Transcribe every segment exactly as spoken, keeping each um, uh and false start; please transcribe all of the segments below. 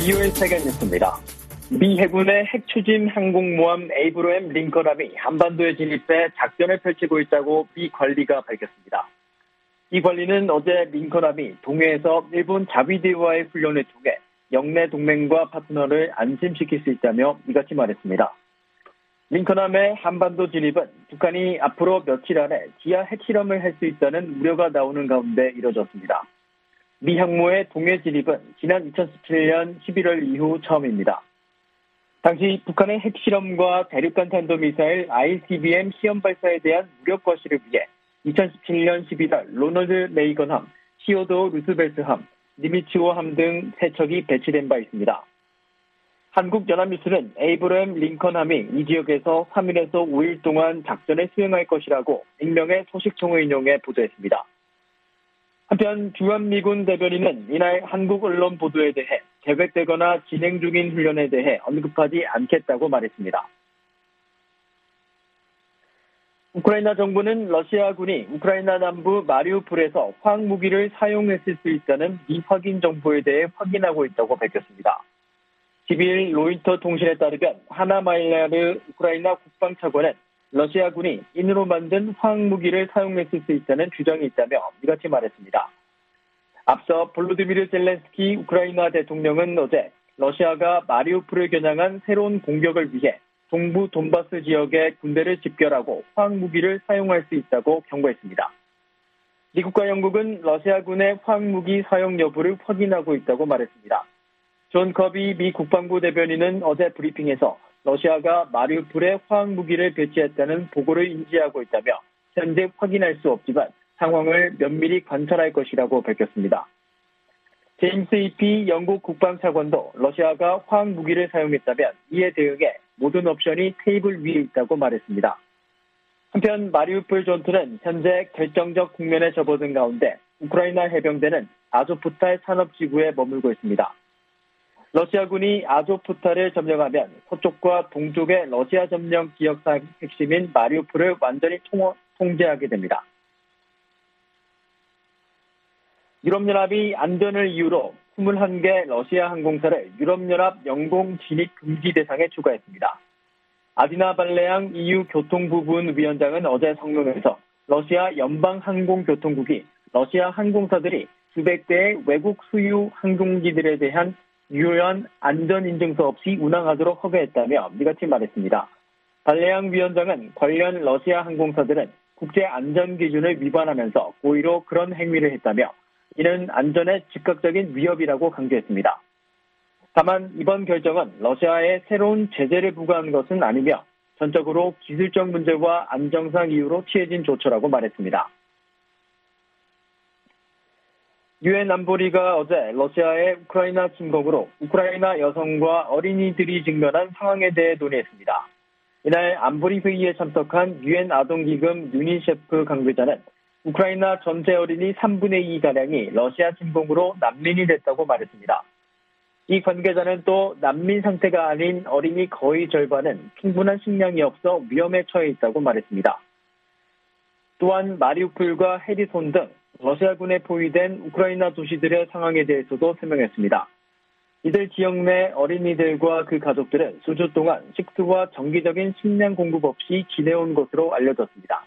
이월 세계 뉴스입니다. 미 해군의 핵추진 항공모함 에이브러햄 링컨함이 한반도에 진입해 작전을 펼치고 있다고 미 관리가 밝혔습니다. 이 관리는 어제 링컨함이 동해에서 일본 자위대와의 훈련을 통해 영내 동맹과 파트너를 안심시킬 수 있다며 이같이 말했습니다. 링컨함의 한반도 진입은 북한이 앞으로 며칠 안에 지하 핵실험을 할 수 있다는 우려가 나오는 가운데 이뤄졌습니다. 미 항모의 동해 진입은 지난 이천십칠년 십일월 이후 처음입니다. 당시 북한의 핵실험과 대륙간 탄도미사일 아이씨비엠 시험 발사에 대한 무력 과시를 위해 이천십칠년 십일월 로널드 레이건함, 시오도 루스벨트함, 니미츠호함 등 세 척이 배치된 바 있습니다. 한국연합뉴스는 에이브러햄 링컨함이 이 지역에서 삼일에서 오일 동안 작전을 수행할 것이라고 익명의 소식통을 인용해 보도했습니다. 한편 주한미군 대변인은 이날 한국 언론 보도에 대해 계획되거나 진행 중인 훈련에 대해 언급하지 않겠다고 말했습니다. 우크라이나 정부는 러시아군이 우크라이나 남부 마리우폴에서 화학무기를 사용했을 수 있다는 미확인 정보에 대해 확인하고 있다고 밝혔습니다. 십이일 로이터 통신에 따르면 하나마일야르 우크라이나 국방차관은 러시아군이 인으로 만든 화학무기를 사용했을 수 있다는 주장이 있다며 이같이 말했습니다. 앞서 볼로디미르 젤렌스키 우크라이나 대통령은 어제 러시아가 마리우폴을 겨냥한 새로운 공격을 위해 동부 돈바스 지역에 군대를 집결하고 화학무기를 사용할 수 있다고 경고했습니다. 미국과 영국은 러시아군의 화학무기 사용 여부를 확인하고 있다고 말했습니다. 존 커비 미 국방부 대변인은 어제 브리핑에서 러시아가 마리우폴에 화학무기를 배치했다는 보고를 인지하고 있다며 현재 확인할 수 없지만 상황을 면밀히 관찰할 것이라고 밝혔습니다. 제임스 이피 영국 국방차관도 러시아가 화학무기를 사용했다면 이에 대응해 모든 옵션이 테이블 위에 있다고 말했습니다. 한편 마리우폴 전투는 현재 결정적 국면에 접어든 가운데 우크라이나 해병대는 아조프탈 산업지구에 머물고 있습니다. 러시아군이 아조프탈을 점령하면 서쪽과 동쪽의 러시아 점령 지역 핵심인 마리우폴을 완전히 통, 통제하게 됩니다. 유럽연합이 안전을 이유로 이십일 개 러시아 항공사를 유럽연합 영공 진입 금지 대상에 추가했습니다. 아디나 발레앙 이유 교통부분위원장은 어제 성명에서 러시아 연방항공교통국이 러시아 항공사들이 수백 대의 외국 수유 항공기들에 대한 유효한 안전인증서 없이 운항하도록 허가했다며 이같이 말했습니다. 발레앙 위원장은 관련 러시아 항공사들은 국제안전기준을 위반하면서 고의로 그런 행위를 했다며 이는 안전에 즉각적인 위협이라고 강조했습니다. 다만 이번 결정은 러시아에 새로운 제재를 부과한 것은 아니며 전적으로 기술적 문제와 안정상 이유로 취해진 조처라고 말했습니다. 유엔 안보리가 어제 러시아의 우크라이나 침공으로 우크라이나 여성과 어린이들이 직면한 상황에 대해 논의했습니다. 이날 안보리 회의에 참석한 유엔 아동기금 유니세프 관계자는 우크라이나 전체 어린이 삼분의 이가량이 러시아 침공으로 난민이 됐다고 말했습니다. 이 관계자는 또 난민 상태가 아닌 어린이 거의 절반은 충분한 식량이 없어 위험에 처해 있다고 말했습니다. 또한 마리우폴과 헤리손 등 러시아군에 포위된 우크라이나 도시들의 상황에 대해서도 설명했습니다. 이들 지역 내 어린이들과 그 가족들은 수주 동안 식수와 정기적인 식량 공급 없이 지내온 것으로 알려졌습니다.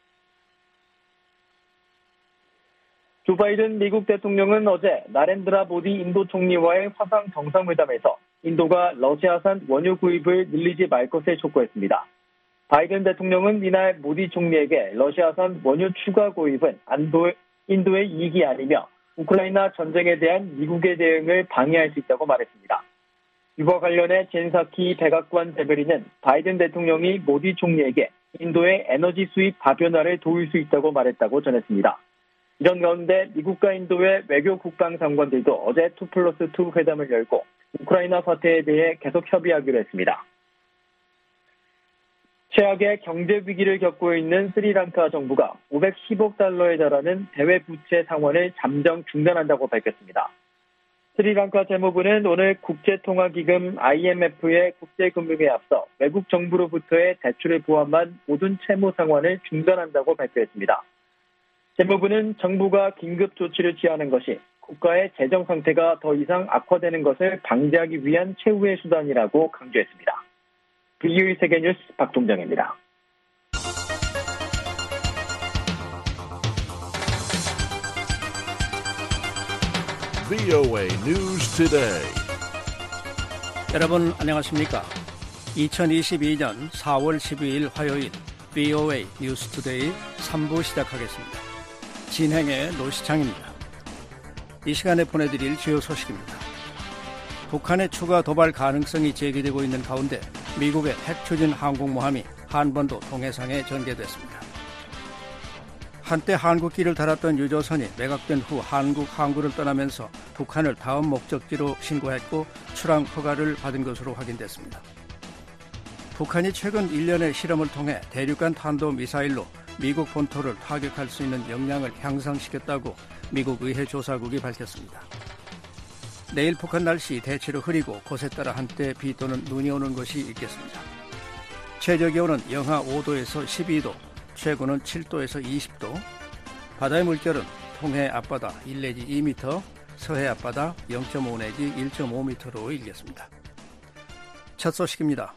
조 바이든 미국 대통령은 어제 나렌드라 모디 인도 총리와의 화상 정상회담에서 인도가 러시아산 원유 구입을 늘리지 말 것을 촉구했습니다. 바이든 대통령은 이날 모디 총리에게 러시아산 원유 추가 구입은 안도, 인도의 이익이 아니며 우크라이나 전쟁에 대한 미국의 대응을 방해할 수 있다고 말했습니다. 이와 관련해 젠사키 백악관 대변인은 바이든 대통령이 모디 총리에게 인도의 에너지 수입 다변화를 도울 수 있다고 말했다고 전했습니다. 이런 가운데 미국과 인도의 외교 국방장관들도 어제 투 플러스 투 회담을 열고 우크라이나 사태에 대해 계속 협의하기로 했습니다. 최악의 경제 위기를 겪고 있는 스리랑카 정부가 오백십억 달러에 달하는 대외 부채 상환을 잠정 중단한다고 밝혔습니다. 스리랑카 재무부는 오늘 국제통화기금 아이엠에프의 국제금융에 앞서 외국 정부로부터의 대출을 포함한 모든 채무 상환을 중단한다고 발표했습니다. 재무부는 정부가 긴급 조치를 취하는 것이 국가의 재정 상태가 더 이상 악화되는 것을 방지하기 위한 최후의 수단이라고 강조했습니다. 브이오에이 세계뉴스 박동정입니다. 브이오에이 News Today. 여러분 안녕하십니까? 이천이십이년 사월 십이일 화요일 브이오에이 뉴스 투데이 삼 부 시작하겠습니다. 진행의 노시창입니다. 이 시간에 보내드릴 주요 소식입니다. 북한의 추가 도발 가능성이 제기되고 있는 가운데 미국의 핵추진 항공모함이 한반도 동해상에 전개됐습니다. 한때 한국길을 달았던 유조선이 매각된 후 한국 항구를 떠나면서 북한을 다음 목적지로 신고했고 출항 허가를 받은 것으로 확인됐습니다. 북한이 최근 일련의 실험을 통해 대륙간 탄도미사일로 미국 본토를 타격할 수 있는 역량을 향상시켰다고 미국 의회조사국이 밝혔습니다. 내일 북한 날씨 대체로 흐리고 곳에 따라 한때 비 또는 눈이 오는 곳이 있겠습니다. 최저기온은 영하 오도에서 십이도, 최고는 칠도에서 이십도, 바다의 물결은 동해 앞바다 일 내지 이 미터, 서해 앞바다 영 점 오 내지 일 점 오 미터로 일겠습니다. 첫 소식입니다.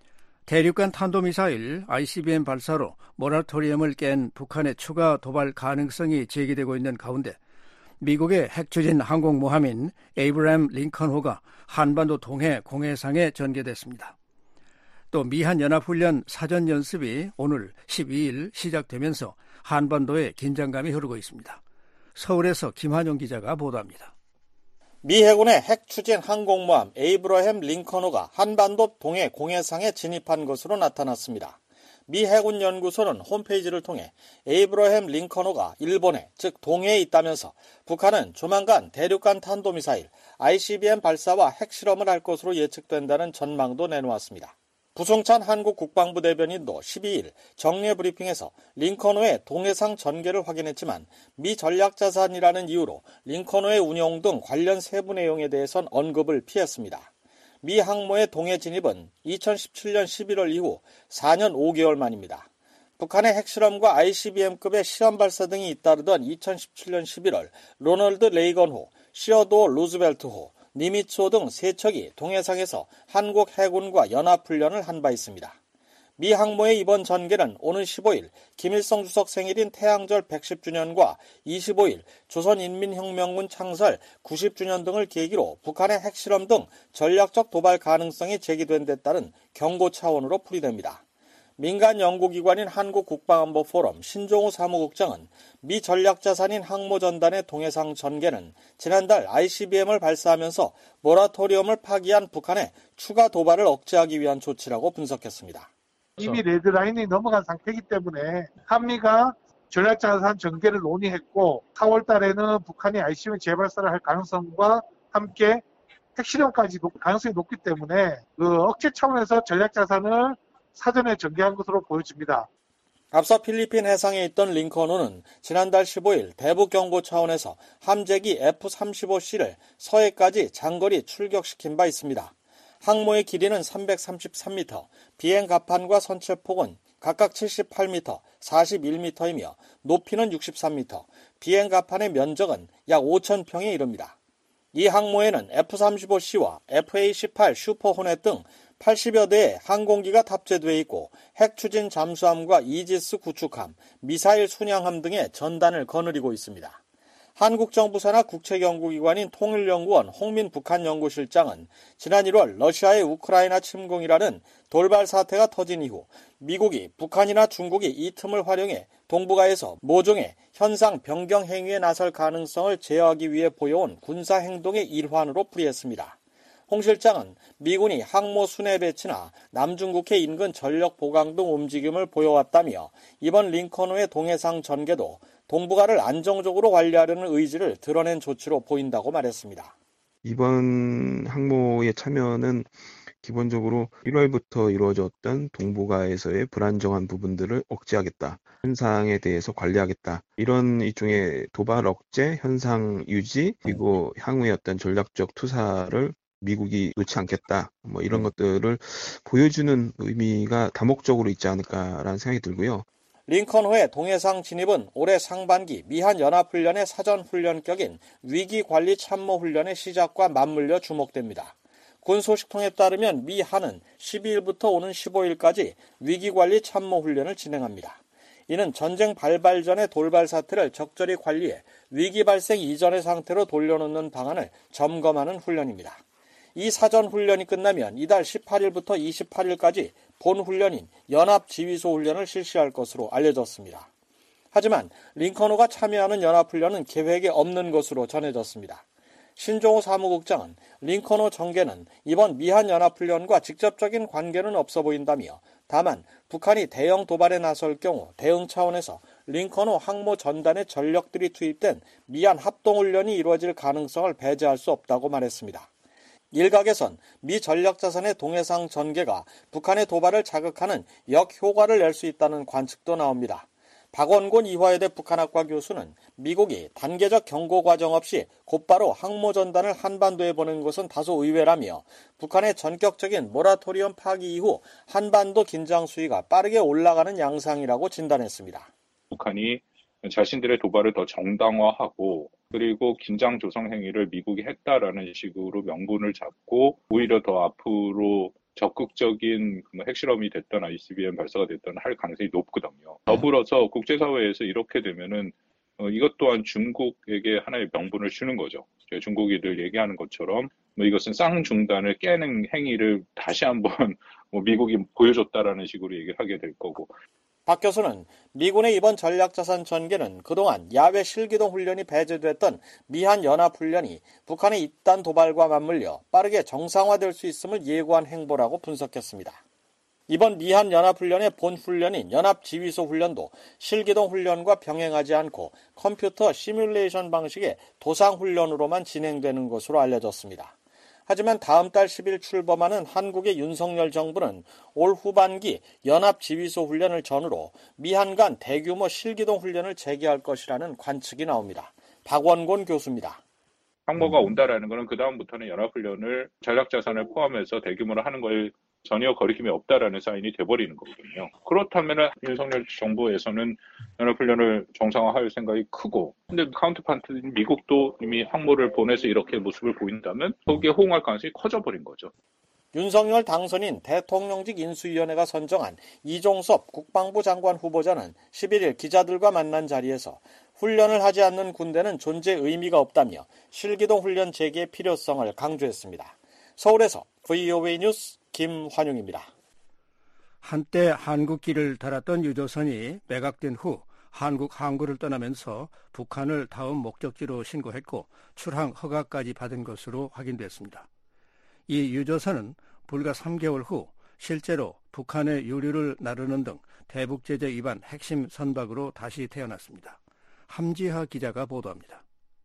대륙간 탄도미사일 아이씨비엠 발사로 모라토리엄을 깬 북한의 추가 도발 가능성이 제기되고 있는 가운데 미국의 핵추진 항공모함인 에이브러햄 링컨호가 한반도 동해 공해상에 전개됐습니다. 또 미한연합훈련 사전연습이 오늘 십이일 시작되면서 한반도에 긴장감이 흐르고 있습니다. 서울에서 김한용 기자가 보도합니다. 미 해군의 핵추진 항공모함 에이브러햄 링컨호가 한반도 동해 공해상에 진입한 것으로 나타났습니다. 미 해군 연구소는 홈페이지를 통해 에이브러햄 링컨호가 일본에, 즉 동해에 있다면서 북한은 조만간 대륙간 탄도미사일 아이씨비엠 발사와 핵실험을 할 것으로 예측된다는 전망도 내놓았습니다. 부송찬 한국 국방부 대변인도 십이일 정례 브리핑에서 링컨호의 동해상 전개를 확인했지만 미 전략자산이라는 이유로 링컨호의 운용 등 관련 세부 내용에 대해선 언급을 피했습니다. 미 항모의 동해 진입은 이천십칠년 십일월 이후 사 년 오 개월 만입니다. 북한의 핵실험과 아이씨비엠급의 시험 발사 등이 잇따르던 이천십칠년 십일월 로널드 레이건호, 시어도어 루즈벨트호, 니미츠호 등 세 척이 동해상에서 한국 해군과 연합훈련을 한 바 있습니다. 미 항모의 이번 전개는 오는 십오일 김일성 주석 생일인 태양절 백십 주년과 이십오일 조선인민혁명군 창설 구십 주년 등을 계기로 북한의 핵실험 등 전략적 도발 가능성이 제기된 데 따른 경고 차원으로 풀이됩니다. 민간 연구기관인 한국국방안보포럼 신종우 사무국장은 미 전략자산인 항모전단의 동해상 전개는 지난달 아이씨비엠을 발사하면서 모라토리엄을 파기한 북한의 추가 도발을 억제하기 위한 조치라고 분석했습니다. 이미 레드라인이 넘어간 상태이기 때문에 한미가 전략자산 전개를 논의했고 사월 달에는 북한이 아이씨비엠 재발사를 할 가능성과 함께 핵실험까지 가능성이 높기 때문에 그 억제 차원에서 전략자산을 사전에 전개한 것으로 보여집니다. 앞서 필리핀 해상에 있던 링컨호는 지난달 십오일 대북 경고 차원에서 함재기 에프 삼십오 씨를 서해까지 장거리 출격시킨 바 있습니다. 항모의 길이는 삼백삼십삼 미터, 비행 갑판과 선체폭은 각각 칠십팔 미터, 사십일 미터이며 높이는 육십삼 미터, 비행 갑판의 면적은 약 오천 평에 이릅니다. 이 항모에는 에프 삼십오 씨와 에프에이 십팔 슈퍼 호넷 등 팔십여 대의 항공기가 탑재되어 있고 핵추진 잠수함과 이지스 구축함, 미사일 순양함 등의 전단을 거느리고 있습니다. 한국 정부 산하 국책연구기관인 통일연구원 홍민 북한연구실장은 지난 일월 러시아의 우크라이나 침공이라는 돌발 사태가 터진 이후 미국이 북한이나 중국이 이 틈을 활용해 동북아에서 모종의 현상 변경 행위에 나설 가능성을 제어하기 위해 보여온 군사행동의 일환으로 풀이했습니다. 홍 실장은 미군이 항모 순회 배치나 남중국해 인근 전력 보강 등 움직임을 보여왔다며 이번 링컨호의 동해상 전개도 동북아를 안정적으로 관리하려는 의지를 드러낸 조치로 보인다고 말했습니다. 이번 항모의 참여는 기본적으로 일월부터 이루어졌던 동북아에서의 불안정한 부분들을 억제하겠다. 현상에 대해서 관리하겠다. 이런 일종의 도발 억제, 현상 유지, 그리고 향후의 어떤 전략적 투사를 미국이 놓지 않겠다. 뭐 이런 것들을 보여주는 의미가 다목적으로 있지 않을까라는 생각이 들고요. 링컨호의 동해상 진입은 올해 상반기 미한 연합훈련의 사전훈련격인 위기관리참모훈련의 시작과 맞물려 주목됩니다. 군 소식통에 따르면 미한은 십이일부터 오는 십오일까지 위기관리참모훈련을 진행합니다. 이는 전쟁 발발 전의 돌발 사태를 적절히 관리해 위기 발생 이전의 상태로 돌려놓는 방안을 점검하는 훈련입니다. 이 사전훈련이 끝나면 이달 십팔일부터 이십팔일까지 본훈련인 연합지휘소 훈련을 실시할 것으로 알려졌습니다. 하지만 링컨호가 참여하는 연합훈련은 계획에 없는 것으로 전해졌습니다. 신종호 사무국장은 링컨호 전개는 이번 미한 연합훈련과 직접적인 관계는 없어 보인다며 다만 북한이 대형 도발에 나설 경우 대응 차원에서 링컨호 항모 전단의 전력들이 투입된 미한 합동훈련이 이루어질 가능성을 배제할 수 없다고 말했습니다. 일각에선 미 전략자산의 동해상 전개가 북한의 도발을 자극하는 역효과를 낼 수 있다는 관측도 나옵니다. 박원곤 이화여대 북한학과 교수는 미국이 단계적 경고 과정 없이 곧바로 항모전단을 한반도에 보낸 것은 다소 의외라며 북한의 전격적인 모라토리엄 파기 이후 한반도 긴장 수위가 빠르게 올라가는 양상이라고 진단했습니다. 북한이 자신들의 도발을 더 정당화하고 그리고 긴장 조성 행위를 미국이 했다라는 식으로 명분을 잡고 오히려 더 앞으로 적극적인 핵실험이 됐던 아이씨비엠 발사가 됐던 할 가능성이 높거든요. 더불어서 국제사회에서 이렇게 되면은 어, 이것 또한 중국에게 하나의 명분을 주는 거죠. 중국이들 얘기하는 것처럼 뭐 이것은 쌍중단을 깨는 행위를 다시 한번 뭐 미국이 보여줬다라는 식으로 얘기를 하게 될 거고. 박 교수는 미군의 이번 전략자산 전개는 그동안 야외 실기동 훈련이 배제됐던 미한 연합훈련이 북한의 잇단 도발과 맞물려 빠르게 정상화될 수 있음을 예고한 행보라고 분석했습니다. 이번 미한 연합훈련의 본훈련인 연합지휘소 훈련도 실기동 훈련과 병행하지 않고 컴퓨터 시뮬레이션 방식의 도상훈련으로만 진행되는 것으로 알려졌습니다. 하지만 다음 달 십일 출범하는 한국의 윤석열 정부는 올 후반기 연합지휘소 훈련을 전후로 미한 간 대규모 실기동 훈련을 재개할 것이라는 관측이 나옵니다. 박원곤 교수입니다. 항모가 온다라는 것은 그 다음부터는 연합훈련을 전략자산을 포함해서 대규모로 하는 걸 전혀 거리낌이 없다라는 사인이 돼버리는 거거든요. 그렇다면 윤석열 정부에서는 연합훈련을 정상화할 생각이 크고, 근데 카운터파트인 미국도 이미 항모를 보내서 이렇게 모습을 보인다면 거기에 호응할 가능성이 커져버린 거죠. 윤석열 당선인 대통령직 인수위원회가 선정한 이종섭 국방부 장관 후보자는 십일일 기자들과 만난 자리에서 훈련을 하지 않는 군대는 존재 의미가 없다며 실기동 훈련 재개의 필요성을 강조했습니다. 서울에서 브이오에이 뉴스 김환용입니다. 한때 한국길을 달았던 유조선이 매각된 후 한국 항구를 떠나면서 북한을 다음 목적지로 신고했고 출항 허가까지 받은 것으로 확인됐습니다. 이 유조선은 불과 삼 개월 후 실제로 북한의 유류를 나르는 등 대북제재 위반 핵심 선박으로 다시 태어났습니다. 함지하 기자가 보도합니다.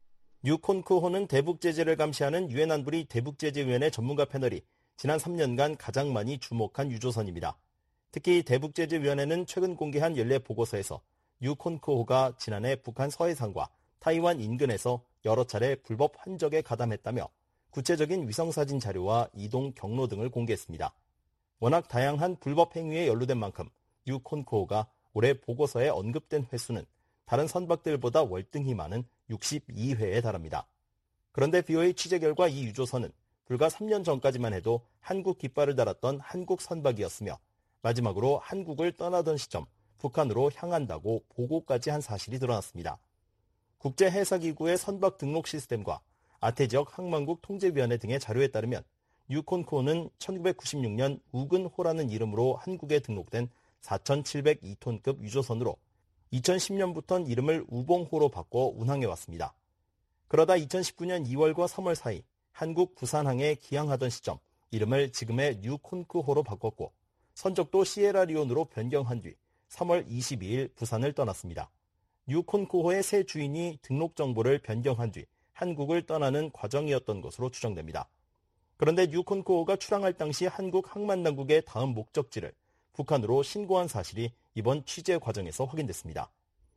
유콘크호는 대북제재를 감시하는 유엔 안보리 대북제재위원회 전문가 패널이 지난 삼 년간 가장 많이 주목한 유조선입니다. 특히 대북제재위원회는 최근 공개한 연례 보고서에서 유콘크호가 지난해 북한 서해상과 타이완 인근에서 여러 차례 불법 환적에 가담했다며 구체적인 위성사진 자료와 이동 경로 등을 공개했습니다. 워낙 다양한 불법 행위에 연루된 만큼 유콘크호가 올해 보고서에 언급된 횟수는 다른 선박들보다 월등히 많은 육십이 회에 달합니다. 그런데 비오에이 취재 결과 이 유조선은 불과 삼 년 전까지만 해도 한국 깃발을 달았던 한국 선박이었으며 마지막으로 한국을 떠나던 시점 북한으로 향한다고 보고까지 한 사실이 드러났습니다. 국제해사기구의 선박 등록 시스템과 아태지역 항만국 통제위원회 등의 자료에 따르면 유콘크호는 천구백구십육 년 우근호라는 이름으로 한국에 등록된 사천칠백이 톤급 유조선으로 이천십 년부터는 이름을 우봉호로 바꿔 운항해왔습니다. 그러다 이천십구 년 이월과 삼월 사이 한국 부산항에 기항하던 시점 이름을 지금의 유콘크호로 바꿨고 선적도 시에라리온으로 변경한 뒤 삼월 이십이일 부산을 떠났습니다. 유콘크호의 새 주인이 등록 정보를 변경한 뒤 한국을 떠나는 과정이었던 것으로 추정됩니다. 그런데 유콘크호가 출항할 당시 한국 항만당국의 다음 목적지를 북한으로 신고한 사실이 이번 취재 과정에서 확인됐습니다.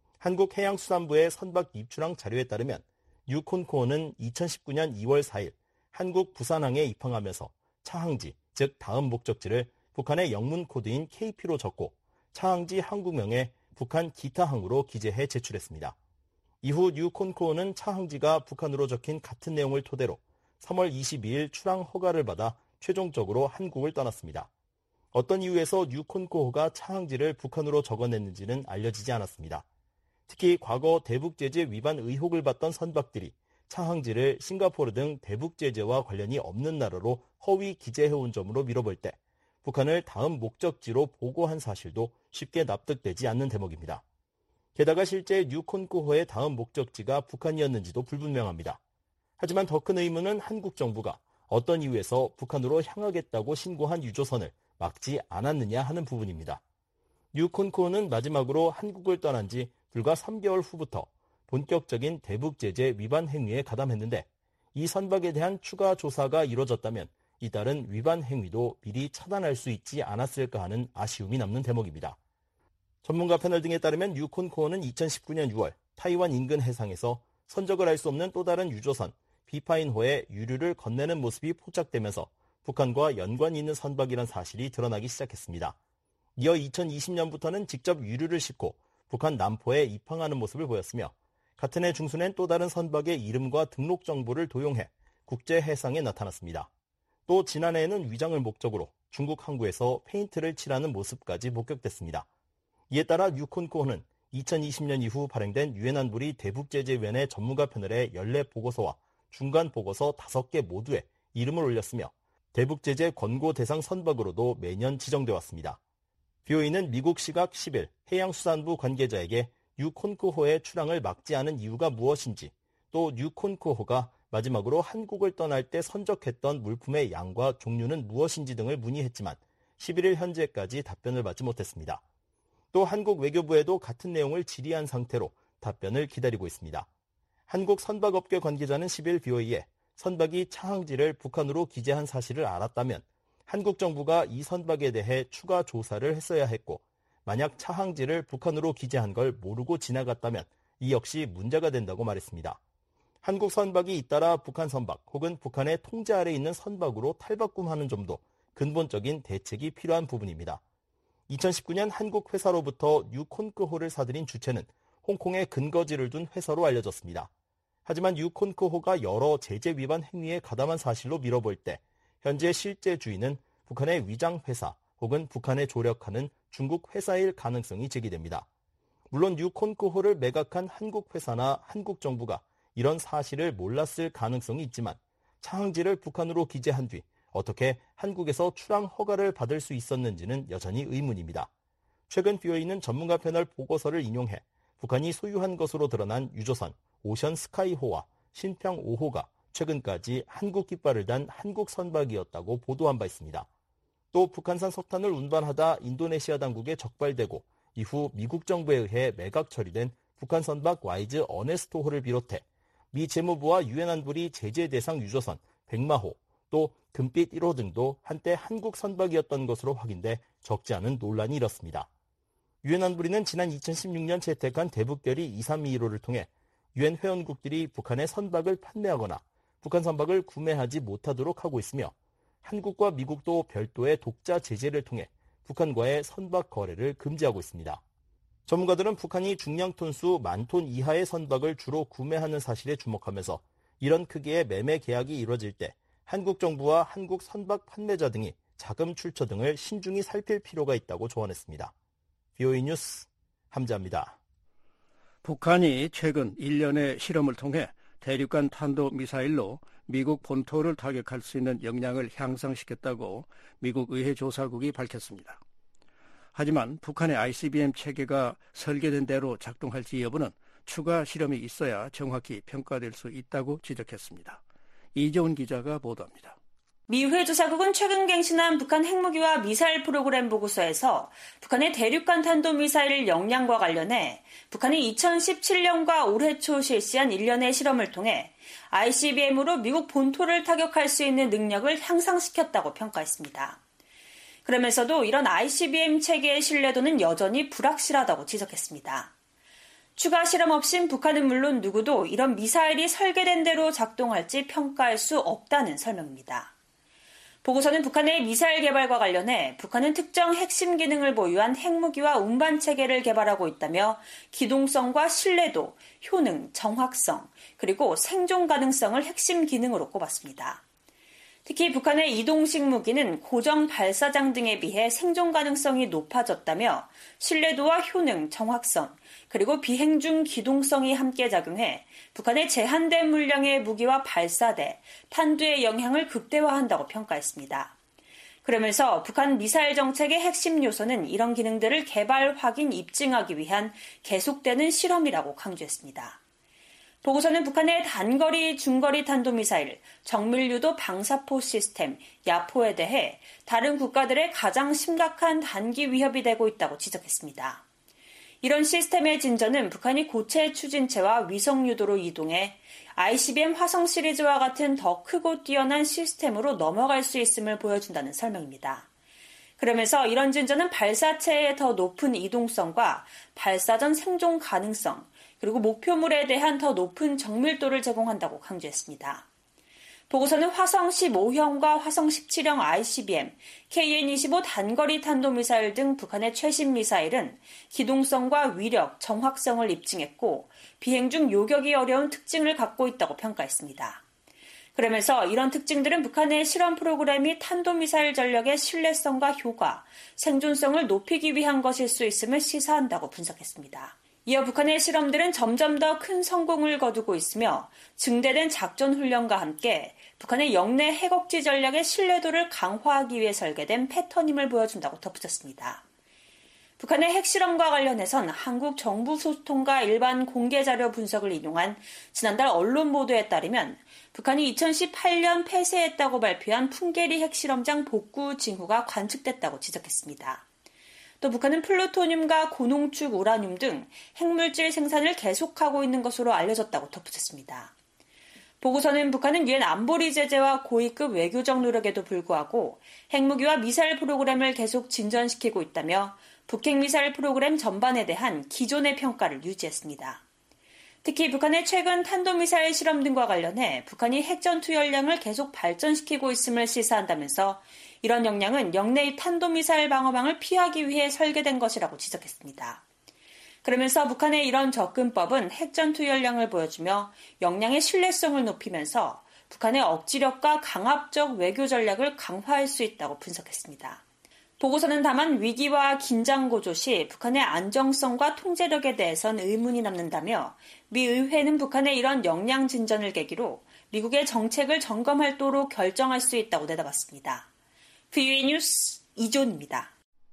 한국해양수산부의 선박 입출항 자료에 따르면 유콘크호는 이천십구 년 이월 사일 한국 부산항에 입항하면서 차항지, 즉 다음 목적지를 북한의 영문 코드인 케이피로 적고 차항지 한국명에 북한 기타 항으로 기재해 제출했습니다. 이후 뉴콘코어는 차항지가 북한으로 적힌 같은 내용을 토대로 삼월 이십이일 출항 허가를 받아 최종적으로 한국을 떠났습니다. 어떤 이유에서 뉴콘코어가 차항지를 북한으로 적어냈는지는 알려지지 않았습니다. 특히 과거 대북제재 위반 의혹을 받던 선박들이 차항지를 싱가포르 등 대북제재와 관련이 없는 나라로 허위 기재해온 점으로 미뤄볼 때 북한을 다음 목적지로 보고한 사실도 쉽게 납득되지 않는 대목입니다. 게다가 실제 뉴콘코호의 다음 목적지가 북한이었는지도 불분명합니다. 하지만 더 큰 의문은 한국 정부가 어떤 이유에서 북한으로 향하겠다고 신고한 유조선을 막지 않았느냐 하는 부분입니다. 뉴콘코호는 마지막으로 한국을 떠난 지 불과 삼 개월 후부터 본격적인 대북제재 위반 행위에 가담했는데 이 선박에 대한 추가 조사가 이뤄졌다면 이따른 위반 행위도 미리 차단할 수 있지 않았을까 하는 아쉬움이 남는 대목입니다. 전문가 패널 등에 따르면 뉴콘코어는 이천십구년 유월 타이완 인근 해상에서 선적을 할 수 없는 또 다른 유조선 비파인호에 유류를 건네는 모습이 포착되면서 북한과 연관이 있는 선박이란 사실이 드러나기 시작했습니다. 이어 이천이십년부터는 직접 유류를 싣고 북한 남포에 입항하는 모습을 보였으며 같은 해 중순엔 또 다른 선박의 이름과 등록 정보를 도용해 국제 해상에 나타났습니다. 또 지난해에는 위장을 목적으로 중국 항구에서 페인트를 칠하는 모습까지 목격됐습니다. 이에 따라 뉴콘코어는 이천이십년 이후 발행된 유엔 안보리 대북제재위원회 전문가 패널의 연례 보고서와 중간 보고서 다섯 개 모두에 이름을 올렸으며 대북제재 권고 대상 선박으로도 매년 지정돼 왔습니다. 비오이는 미국 시각 십일 해양수산부 관계자에게 뉴콘코호의 출항을 막지 않은 이유가 무엇인지 또 뉴콘코호가 마지막으로 한국을 떠날 때 선적했던 물품의 양과 종류는 무엇인지 등을 문의했지만 십일일 현재까지 답변을 받지 못했습니다. 또 한국 외교부에도 같은 내용을 질의한 상태로 답변을 기다리고 있습니다. 한국 선박업계 관계자는 십일 비오이에 선박이 차항지를 북한으로 기재한 사실을 알았다면 한국 정부가 이 선박에 대해 추가 조사를 했어야 했고 만약 차항지를 북한으로 기재한 걸 모르고 지나갔다면 이 역시 문제가 된다고 말했습니다. 한국 선박이 잇따라 북한 선박 혹은 북한의 통제 아래 있는 선박으로 탈바꿈하는 점도 근본적인 대책이 필요한 부분입니다. 이천십구년 한국 회사로부터 뉴콘코호를 사들인 주체는 홍콩에 근거지를 둔 회사로 알려졌습니다. 하지만 뉴콘코호가 여러 제재 위반 행위에 가담한 사실로 미뤄볼 때 현재 실제 주인은 북한의 위장회사 혹은 북한에 조력하는 중국 회사일 가능성이 제기됩니다. 물론 뉴콘코호를 매각한 한국 회사나 한국 정부가 이런 사실을 몰랐을 가능성이 있지만 차항지를 북한으로 기재한 뒤 어떻게 한국에서 출항 허가를 받을 수 있었는지는 여전히 의문입니다. 최근 비오이는 전문가 패널 보고서를 인용해 북한이 소유한 것으로 드러난 유조선 오션 스카이호와 신평 오호가 최근까지 한국 깃발을 단 한국 선박이었다고 보도한 바 있습니다. 또 북한산 석탄을 운반하다 인도네시아 당국에 적발되고 이후 미국 정부에 의해 매각 처리된 북한 선박 와이즈 어네스토호를 비롯해 미 재무부와 유엔 안보리 제재 대상 유조선 백마호 또 금빛 일호 등도 한때 한국 선박이었던 것으로 확인돼 적지 않은 논란이 일었습니다. 유엔 안보리는 지난 이천십육년 채택한 대북결의 이삼이일호를 통해 유엔 회원국들이 북한의 선박을 판매하거나 북한 선박을 구매하지 못하도록 하고 있으며 한국과 미국도 별도의 독자 제재를 통해 북한과의 선박 거래를 금지하고 있습니다. 전문가들은 북한이 중량 톤수 만 톤 이하의 선박을 주로 구매하는 사실에 주목하면서 이런 크기의 매매 계약이 이루어질 때 한국 정부와 한국 선박 판매자 등이 자금 출처 등을 신중히 살필 필요가 있다고 조언했습니다. 비오이 뉴스 함자입니다. 북한이 최근 일련의 실험을 통해 대륙간 탄도미사일로 미국 본토를 타격할 수 있는 역량을 향상시켰다고 미국 의회 조사국이 밝혔습니다. 하지만 북한의 아이씨비엠 체계가 설계된 대로 작동할지 여부는 추가 실험이 있어야 정확히 평가될 수 있다고 지적했습니다. 이재훈 기자가 보도합니다. 미 의회조사국은 최근 갱신한 북한 핵무기와 미사일 프로그램 보고서에서 북한의 대륙간 탄도미사일 역량과 관련해 북한이 이천십칠년과 올해 초 실시한 일련의 실험을 통해 아이씨비엠으로 미국 본토를 타격할 수 있는 능력을 향상시켰다고 평가했습니다. 그러면서도 이런 아이씨비엠 체계의 신뢰도는 여전히 불확실하다고 지적했습니다. 추가 실험 없인 북한은 물론 누구도 이런 미사일이 설계된 대로 작동할지 평가할 수 없다는 설명입니다. 보고서는 북한의 미사일 개발과 관련해 북한은 특정 핵심 기능을 보유한 핵무기와 운반 체계를 개발하고 있다며 기동성과 신뢰도, 효능, 정확성, 그리고 생존 가능성을 핵심 기능으로 꼽았습니다. 특히 북한의 이동식 무기는 고정 발사장 등에 비해 생존 가능성이 높아졌다며 신뢰도와 효능, 정확성, 그리고 비행 중 기동성이 함께 작용해 북한의 제한된 물량의 무기와 발사대, 탄두의 영향을 극대화한다고 평가했습니다. 그러면서 북한 미사일 정책의 핵심 요소는 이런 기능들을 개발, 확인, 입증하기 위한 계속되는 실험이라고 강조했습니다. 보고서는 북한의 단거리, 중거리 탄도미사일, 정밀유도 방사포 시스템, 야포에 대해 다른 국가들의 가장 심각한 단기 위협이 되고 있다고 지적했습니다. 이런 시스템의 진전은 북한이 고체 추진체와 위성유도로 이동해 아이씨비엠 화성 시리즈와 같은 더 크고 뛰어난 시스템으로 넘어갈 수 있음을 보여준다는 설명입니다. 그러면서 이런 진전은 발사체의 더 높은 이동성과 발사 전 생존 가능성, 그리고 목표물에 대한 더 높은 정밀도를 제공한다고 강조했습니다. 보고서는 화성 십오형과 화성 십칠형 아이씨비엠, 케이엔 이십오 단거리 탄도미사일 등 북한의 최신 미사일은 기동성과 위력, 정확성을 입증했고 비행 중 요격이 어려운 특징을 갖고 있다고 평가했습니다. 그러면서 이런 특징들은 북한의 실험 프로그램이 탄도미사일 전력의 신뢰성과 효과, 생존성을 높이기 위한 것일 수 있음을 시사한다고 분석했습니다. 이어 북한의 실험들은 점점 더 큰 성공을 거두고 있으며 증대된 작전 훈련과 함께 북한의 영내 핵억지 전략의 신뢰도를 강화하기 위해 설계된 패턴임을 보여준다고 덧붙였습니다. 북한의 핵실험과 관련해선 한국 정부 소통과 일반 공개 자료 분석을 인용한 지난달 언론 보도에 따르면 북한이 이천십팔년 폐쇄했다고 발표한 풍계리 핵실험장 복구 징후가 관측됐다고 지적했습니다. 또 북한은 플루토늄과 고농축 우라늄 등 핵물질 생산을 계속하고 있는 것으로 알려졌다고 덧붙였습니다. 보고서는 북한은 유엔 안보리 제재와 고위급 외교적 노력에도 불구하고 핵무기와 미사일 프로그램을 계속 진전시키고 있다며 북핵미사일 프로그램 전반에 대한 기존의 평가를 유지했습니다. 특히 북한의 최근 탄도미사일 실험 등과 관련해 북한이 핵전투 역량을 계속 발전시키고 있음을 시사한다면서 이런 역량은 영내의 탄도미사일 방어망을 피하기 위해 설계된 것이라고 지적했습니다. 그러면서 북한의 이런 접근법은 핵전투 역량을 보여주며 역량의 신뢰성을 높이면서 북한의 억지력과 강압적 외교 전략을 강화할 수 있다고 분석했습니다. 보고서는 다만 위기와 긴장 고조 시 북한의 안정성과 통제력에 대해선 의문이 남는다며 미 의회는 북한의 이런 역량 진전을 계기로 미국의 정책을 점검할 도록 결정할 수 있다고 내다봤습니다. 브이오에이 뉴스 이존입니다.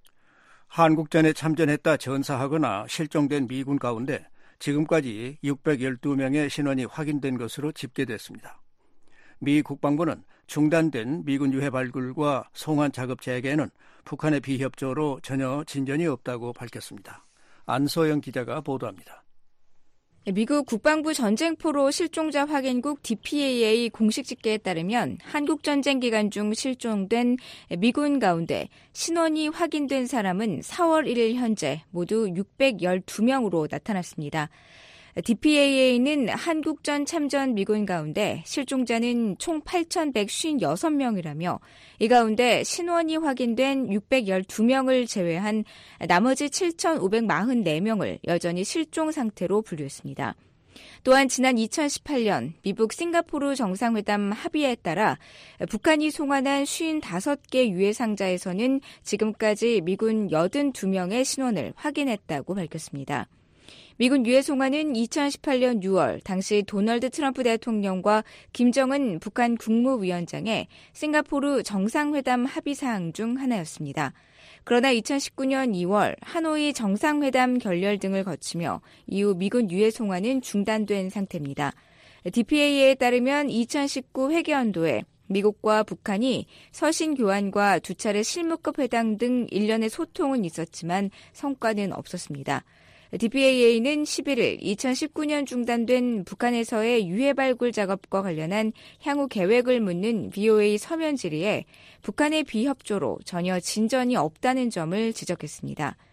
한국전에 참전했다 전사하거나 실종된 미군 가운데 지금까지 육백십이 명의 신원이 확인된 것으로 집계됐습니다. 미 국방부는 중단된 미군 유해 발굴과 송환 작업 재개에는 북한의 비협조로 전혀 진전이 없다고 밝혔습니다. 안소영 기자가 보도합니다. 미국 국방부 전쟁포로 실종자 확인국 디피에이에이 공식 집계에 따르면 한국 전쟁 기간 중 실종된 미군 가운데 신원이 확인된 사람은 사월 일일 현재 모두 육백십이 명으로 나타났습니다. 디피에이에이는 한국전 참전 미군 가운데 실종자는 총 팔천백오십육 명이라며 이 가운데 신원이 확인된 육백십이 명을 제외한 나머지 칠천오백사십사 명을 여전히 실종 상태로 분류했습니다. 또한 지난 이천십팔년 미북 싱가포르 정상회담 합의에 따라 북한이 송환한 오십오 개 유해 상자에서는 지금까지 미군 팔십이 명의 신원을 확인했다고 밝혔습니다. 미군 유해 송환은 이천십팔년 유월 당시 도널드 트럼프 대통령과 김정은 북한 국무위원장의 싱가포르 정상회담 합의사항 중 하나였습니다. 그러나 이천십구년 이월 하노이 정상회담 결렬 등을 거치며 이후 미군 유해 송환은 중단된 상태입니다. 디피에이에이에 따르면 이천십구 회계연도에 미국과 북한이 서신 교환과 두 차례 실무급 회담 등 일련의 소통은 있었지만 성과는 없었습니다. 디피에이에이는 십일일 이천십구년 중단된 북한에서의 유해 발굴 작업과 관련한 향후 계획을 묻는 브이오에이 서면 질의에 북한의 비협조로 전혀 진전이 없다는 점을 지적했습니다.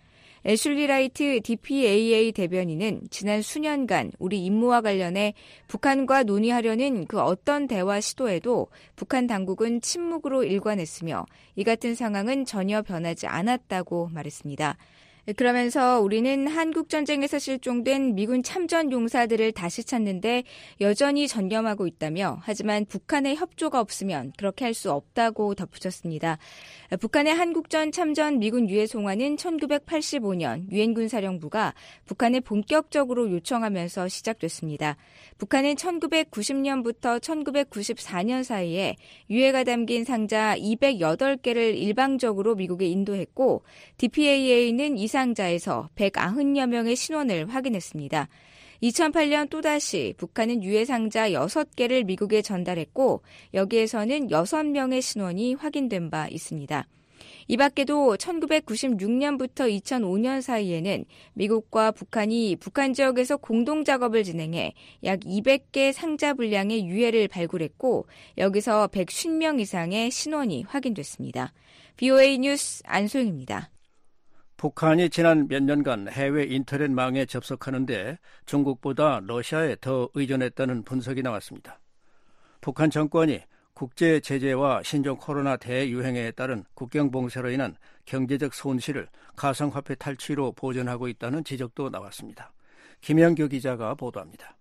애슐리 라이트 디피에이에이 대변인은 지난 수년간 우리 임무와 관련해 북한과 논의하려는 그 어떤 대화 시도에도 북한 당국은 침묵으로 일관했으며 이 같은 상황은 전혀 변하지 않았다고 말했습니다. 그러면서 우리는 한국전쟁에서 실종된 미군 참전 용사들을 다시 찾는데 여전히 전념하고 있다며 하지만 북한의 협조가 없으면 그렇게 할 수 없다고 덧붙였습니다. 북한의 한국전 참전 미군 유해 송환은 천구백팔십오 년 유엔 군사령부가 북한에 본격적으로 요청하면서 시작됐습니다. 북한은 천구백구십 년부터 천구백구십사 년 사이에 유해가 담긴 상자 이백여덟 개를 일방적으로 미국에 인도했고 디피에이에이는 이 상자에서 백구십여 명의 신원을 확인했습니다. 이천팔 년 또다시 북한은 유해 상자 여섯 개를 미국에 전달했고 여기에서는 여섯 명의 신원이 확인된 바 있습니다. 이 밖에도 천구백구십육 년부터 이천오 년 사이에는 미국과 북한이 북한 지역에서 공동 작업을 진행해 약 이백 개 상자 분량의 유해를 발굴했고 여기서 백오십 명 이상의 신원이 확인됐습니다. 브이오에이 뉴스 안소영입니다. 북한이 지난 몇 년간 해외 인터넷망에 접속하는데 중국보다 러시아에 더 의존했다는 분석이 나왔습니다. 북한 정권이 국제 제재와 신종 코로나 대유행에 따른 국경 봉쇄로 인한 경제적 손실을 가상화폐 탈취로 보전하고 있다는 지적도 나왔습니다. 김영규 기자가 보도합니다.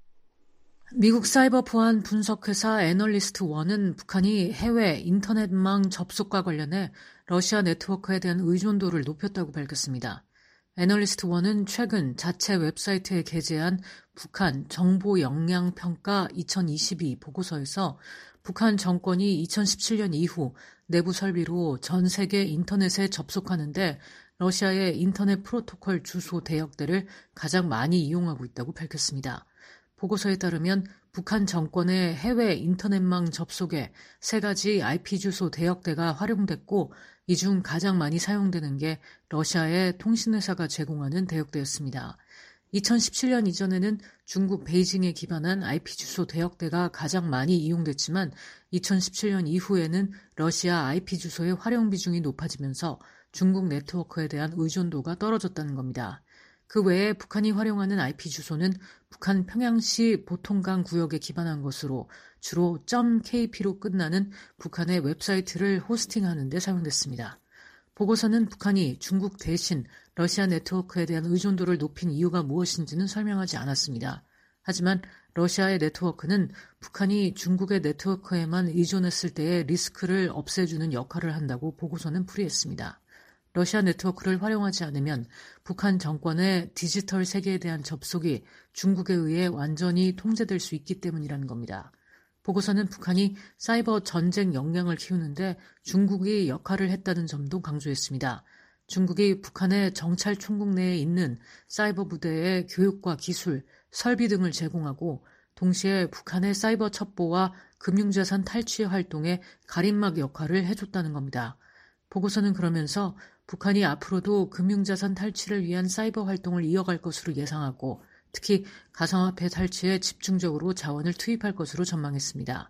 미국 사이버 보안 분석회사 애널리스트 원은 북한이 해외 인터넷망 접속과 관련해 러시아 네트워크에 대한 의존도를 높였다고 밝혔습니다. 애널리스트 원은 최근 자체 웹사이트에 게재한 북한 정보 역량 평가 이천이십이 보고서에서 북한 정권이 이천십칠 년 이후 내부 설비로 전 세계 인터넷에 접속하는데 러시아의 인터넷 프로토콜 주소 대역대를 가장 많이 이용하고 있다고 밝혔습니다. 보고서에 따르면 북한 정권의 해외 인터넷망 접속에 세 가지 아이피 주소 대역대가 활용됐고 이 중 가장 많이 사용되는 게 러시아의 통신회사가 제공하는 대역대였습니다. 이천십칠 년 이전에는 중국 베이징에 기반한 아이피 주소 대역대가 가장 많이 이용됐지만 이천십칠 년 이후에는 러시아 아이피 주소의 활용 비중이 높아지면서 중국 네트워크에 대한 의존도가 떨어졌다는 겁니다. 그 외에 북한이 활용하는 아이피 주소는 북한 평양시 보통강 구역에 기반한 것으로 주로 .kp로 끝나는 북한의 웹사이트를 호스팅하는 데 사용됐습니다. 보고서는 북한이 중국 대신 러시아 네트워크에 대한 의존도를 높인 이유가 무엇인지는 설명하지 않았습니다. 하지만 러시아의 네트워크는 북한이 중국의 네트워크에만 의존했을 때의 리스크를 없애주는 역할을 한다고 보고서는 풀이했습니다. 러시아 네트워크를 활용하지 않으면 북한 정권의 디지털 세계에 대한 접속이 중국에 의해 완전히 통제될 수 있기 때문이라는 겁니다. 보고서는 북한이 사이버 전쟁 역량을 키우는데 중국이 역할을 했다는 점도 강조했습니다. 중국이 북한의 정찰 총국 내에 있는 사이버 부대의 교육과 기술, 설비 등을 제공하고 동시에 북한의 사이버 첩보와 금융자산 탈취 활동에 가림막 역할을 해줬다는 겁니다. 보고서는 그러면서 북한이 앞으로도 금융자산 탈취를 위한 사이버 활동을 이어갈 것으로 예상하고 특히 가상화폐 탈취에 집중적으로 자원을 투입할 것으로 전망했습니다.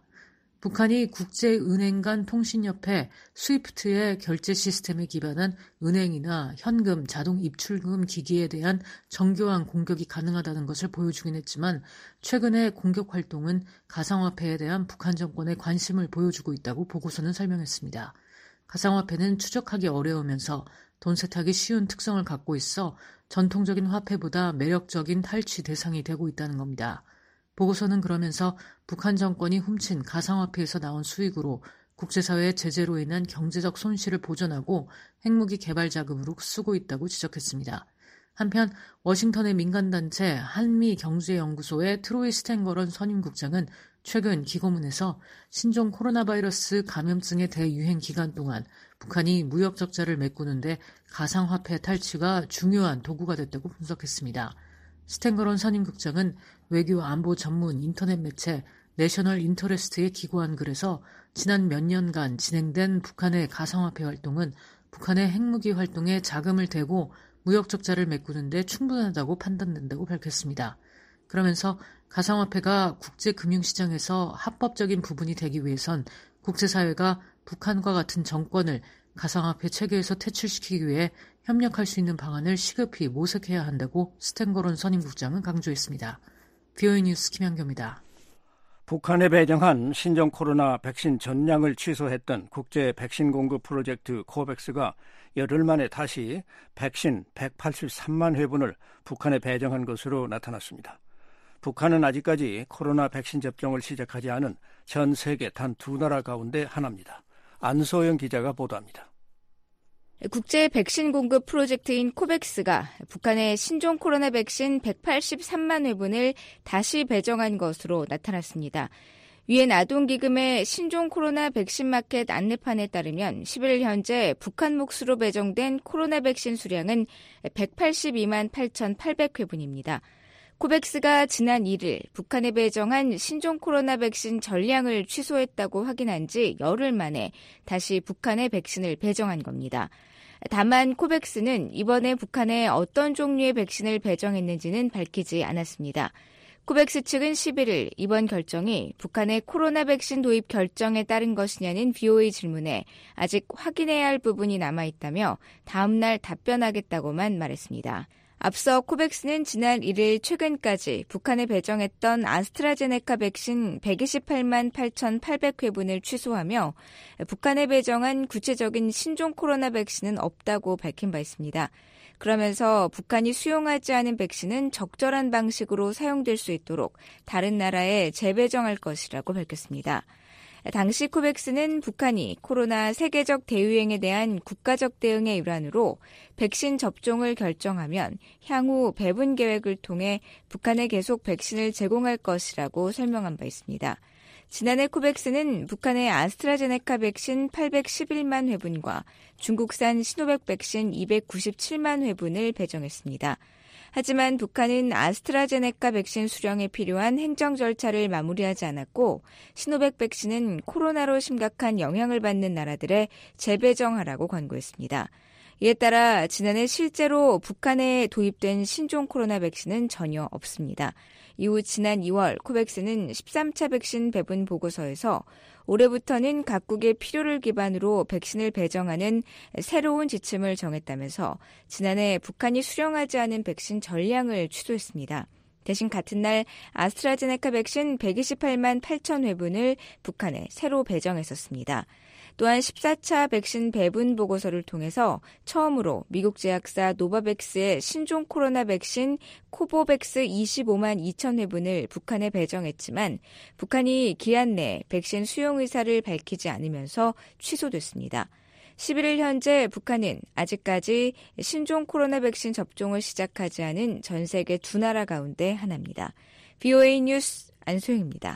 북한이 국제은행 간 통신협회 스위프트의 결제 시스템에 기반한 은행이나 현금, 자동 입출금 기기에 대한 정교한 공격이 가능하다는 것을 보여주긴 했지만 최근의 공격 활동은 가상화폐에 대한 북한 정권의 관심을 보여주고 있다고 보고서는 설명했습니다. 가상화폐는 추적하기 어려우면서 돈 세탁이 쉬운 특성을 갖고 있어 전통적인 화폐보다 매력적인 탈취 대상이 되고 있다는 겁니다. 보고서는 그러면서 북한 정권이 훔친 가상화폐에서 나온 수익으로 국제사회의 제재로 인한 경제적 손실을 보전하고 핵무기 개발 자금으로 쓰고 있다고 지적했습니다. 한편 워싱턴의 민간단체 한미경제연구소의 트로이 스탠거런 선임국장은 최근 기고문에서 신종 코로나 바이러스 감염증의 대유행 기간 동안 북한이 무역 적자를 메꾸는데 가상화폐 탈취가 중요한 도구가 됐다고 분석했습니다. 스탠거런 선임국장은 외교 안보 전문 인터넷 매체 내셔널 인터레스트에 기고한 글에서 지난 몇 년간 진행된 북한의 가상화폐 활동은 북한의 핵무기 활동에 자금을 대고 무역 적자를 메꾸는데 충분하다고 판단된다고 밝혔습니다. 그러면서 가상화폐가 국제금융시장에서 합법적인 부분이 되기 위해선 국제사회가 북한과 같은 정권을 가상화폐 체계에서 퇴출시키기 위해 협력할 수 있는 방안을 시급히 모색해야 한다고 스탠거론 선임국장은 강조했습니다. 비오이 뉴스 김현경입니다. 북한에 배정한 신종 코로나 백신 전량을 취소했던 국제 백신 공급 프로젝트 코백스가 열흘 만에 다시 백신 백팔십삼만 회분을 북한에 배정한 것으로 나타났습니다. 북한은 아직까지 코로나 백신 접종을 시작하지 않은 전 세계 단 두 나라 가운데 하나입니다. 안소영 기자가 보도합니다. 국제 백신 공급 프로젝트인 코백스가 북한의 신종 코로나 백신 백팔십삼만 회분을 다시 배정한 것으로 나타났습니다. 유엔 아동기금의 신종 코로나 백신 마켓 안내판에 따르면 십일 현재 북한 몫으로 배정된 코로나 백신 수량은 백팔십이만 팔천팔백 회분입니다. 코백스가 지난 일 일 북한에 배정한 신종 코로나 백신 전량을 취소했다고 확인한 지 열흘 만에 다시 북한에 백신을 배정한 겁니다. 다만 코백스는 이번에 북한에 어떤 종류의 백신을 배정했는지는 밝히지 않았습니다. 코백스 측은 십일 일 이번 결정이 북한의 코로나 백신 도입 결정에 따른 것이냐는 비오이 질문에 아직 확인해야 할 부분이 남아있다며 다음 날 답변하겠다고만 말했습니다. 앞서 코백스는 지난 일 일 최근까지 북한에 배정했던 아스트라제네카 백신 백이십팔만 팔천팔백 회분을 취소하며 북한에 배정한 구체적인 신종 코로나 백신은 없다고 밝힌 바 있습니다. 그러면서 북한이 수용하지 않은 백신은 적절한 방식으로 사용될 수 있도록 다른 나라에 재배정할 것이라고 밝혔습니다. 당시 코백스는 북한이 코로나 세계적 대유행에 대한 국가적 대응의 일환으로 백신 접종을 결정하면 향후 배분 계획을 통해 북한에 계속 백신을 제공할 것이라고 설명한 바 있습니다. 지난해 코백스는 북한의 아스트라제네카 백신 팔백십일만 회분과 중국산 시노백 백신 이백구십칠만 회분을 배정했습니다. 하지만 북한은 아스트라제네카 백신 수령에 필요한 행정 절차를 마무리하지 않았고 시노백 백신은 코로나로 심각한 영향을 받는 나라들에 재배정하라고 권고했습니다. 이에 따라 지난해 실제로 북한에 도입된 신종 코로나 백신은 전혀 없습니다. 이후 지난 이월 코백스는 십삼 차 백신 배분 보고서에서 올해부터는 각국의 필요를 기반으로 백신을 배정하는 새로운 지침을 정했다면서 지난해 북한이 수령하지 않은 백신 전량을 취소했습니다. 대신 같은 날 아스트라제네카 백신 백이십팔만 팔천 회분을 북한에 새로 배정했었습니다. 또한 십사 차 백신 배분 보고서를 통해서 처음으로 미국 제약사 노바백스의 신종 코로나 백신 코보백스 이십오만 이천 회분을 북한에 배정했지만 북한이 기한 내 백신 수용 의사를 밝히지 않으면서 취소됐습니다. 십일 일 현재 북한은 아직까지 신종 코로나 백신 접종을 시작하지 않은 전 세계 두 나라 가운데 하나입니다. 비오에이 뉴스 안소영입니다.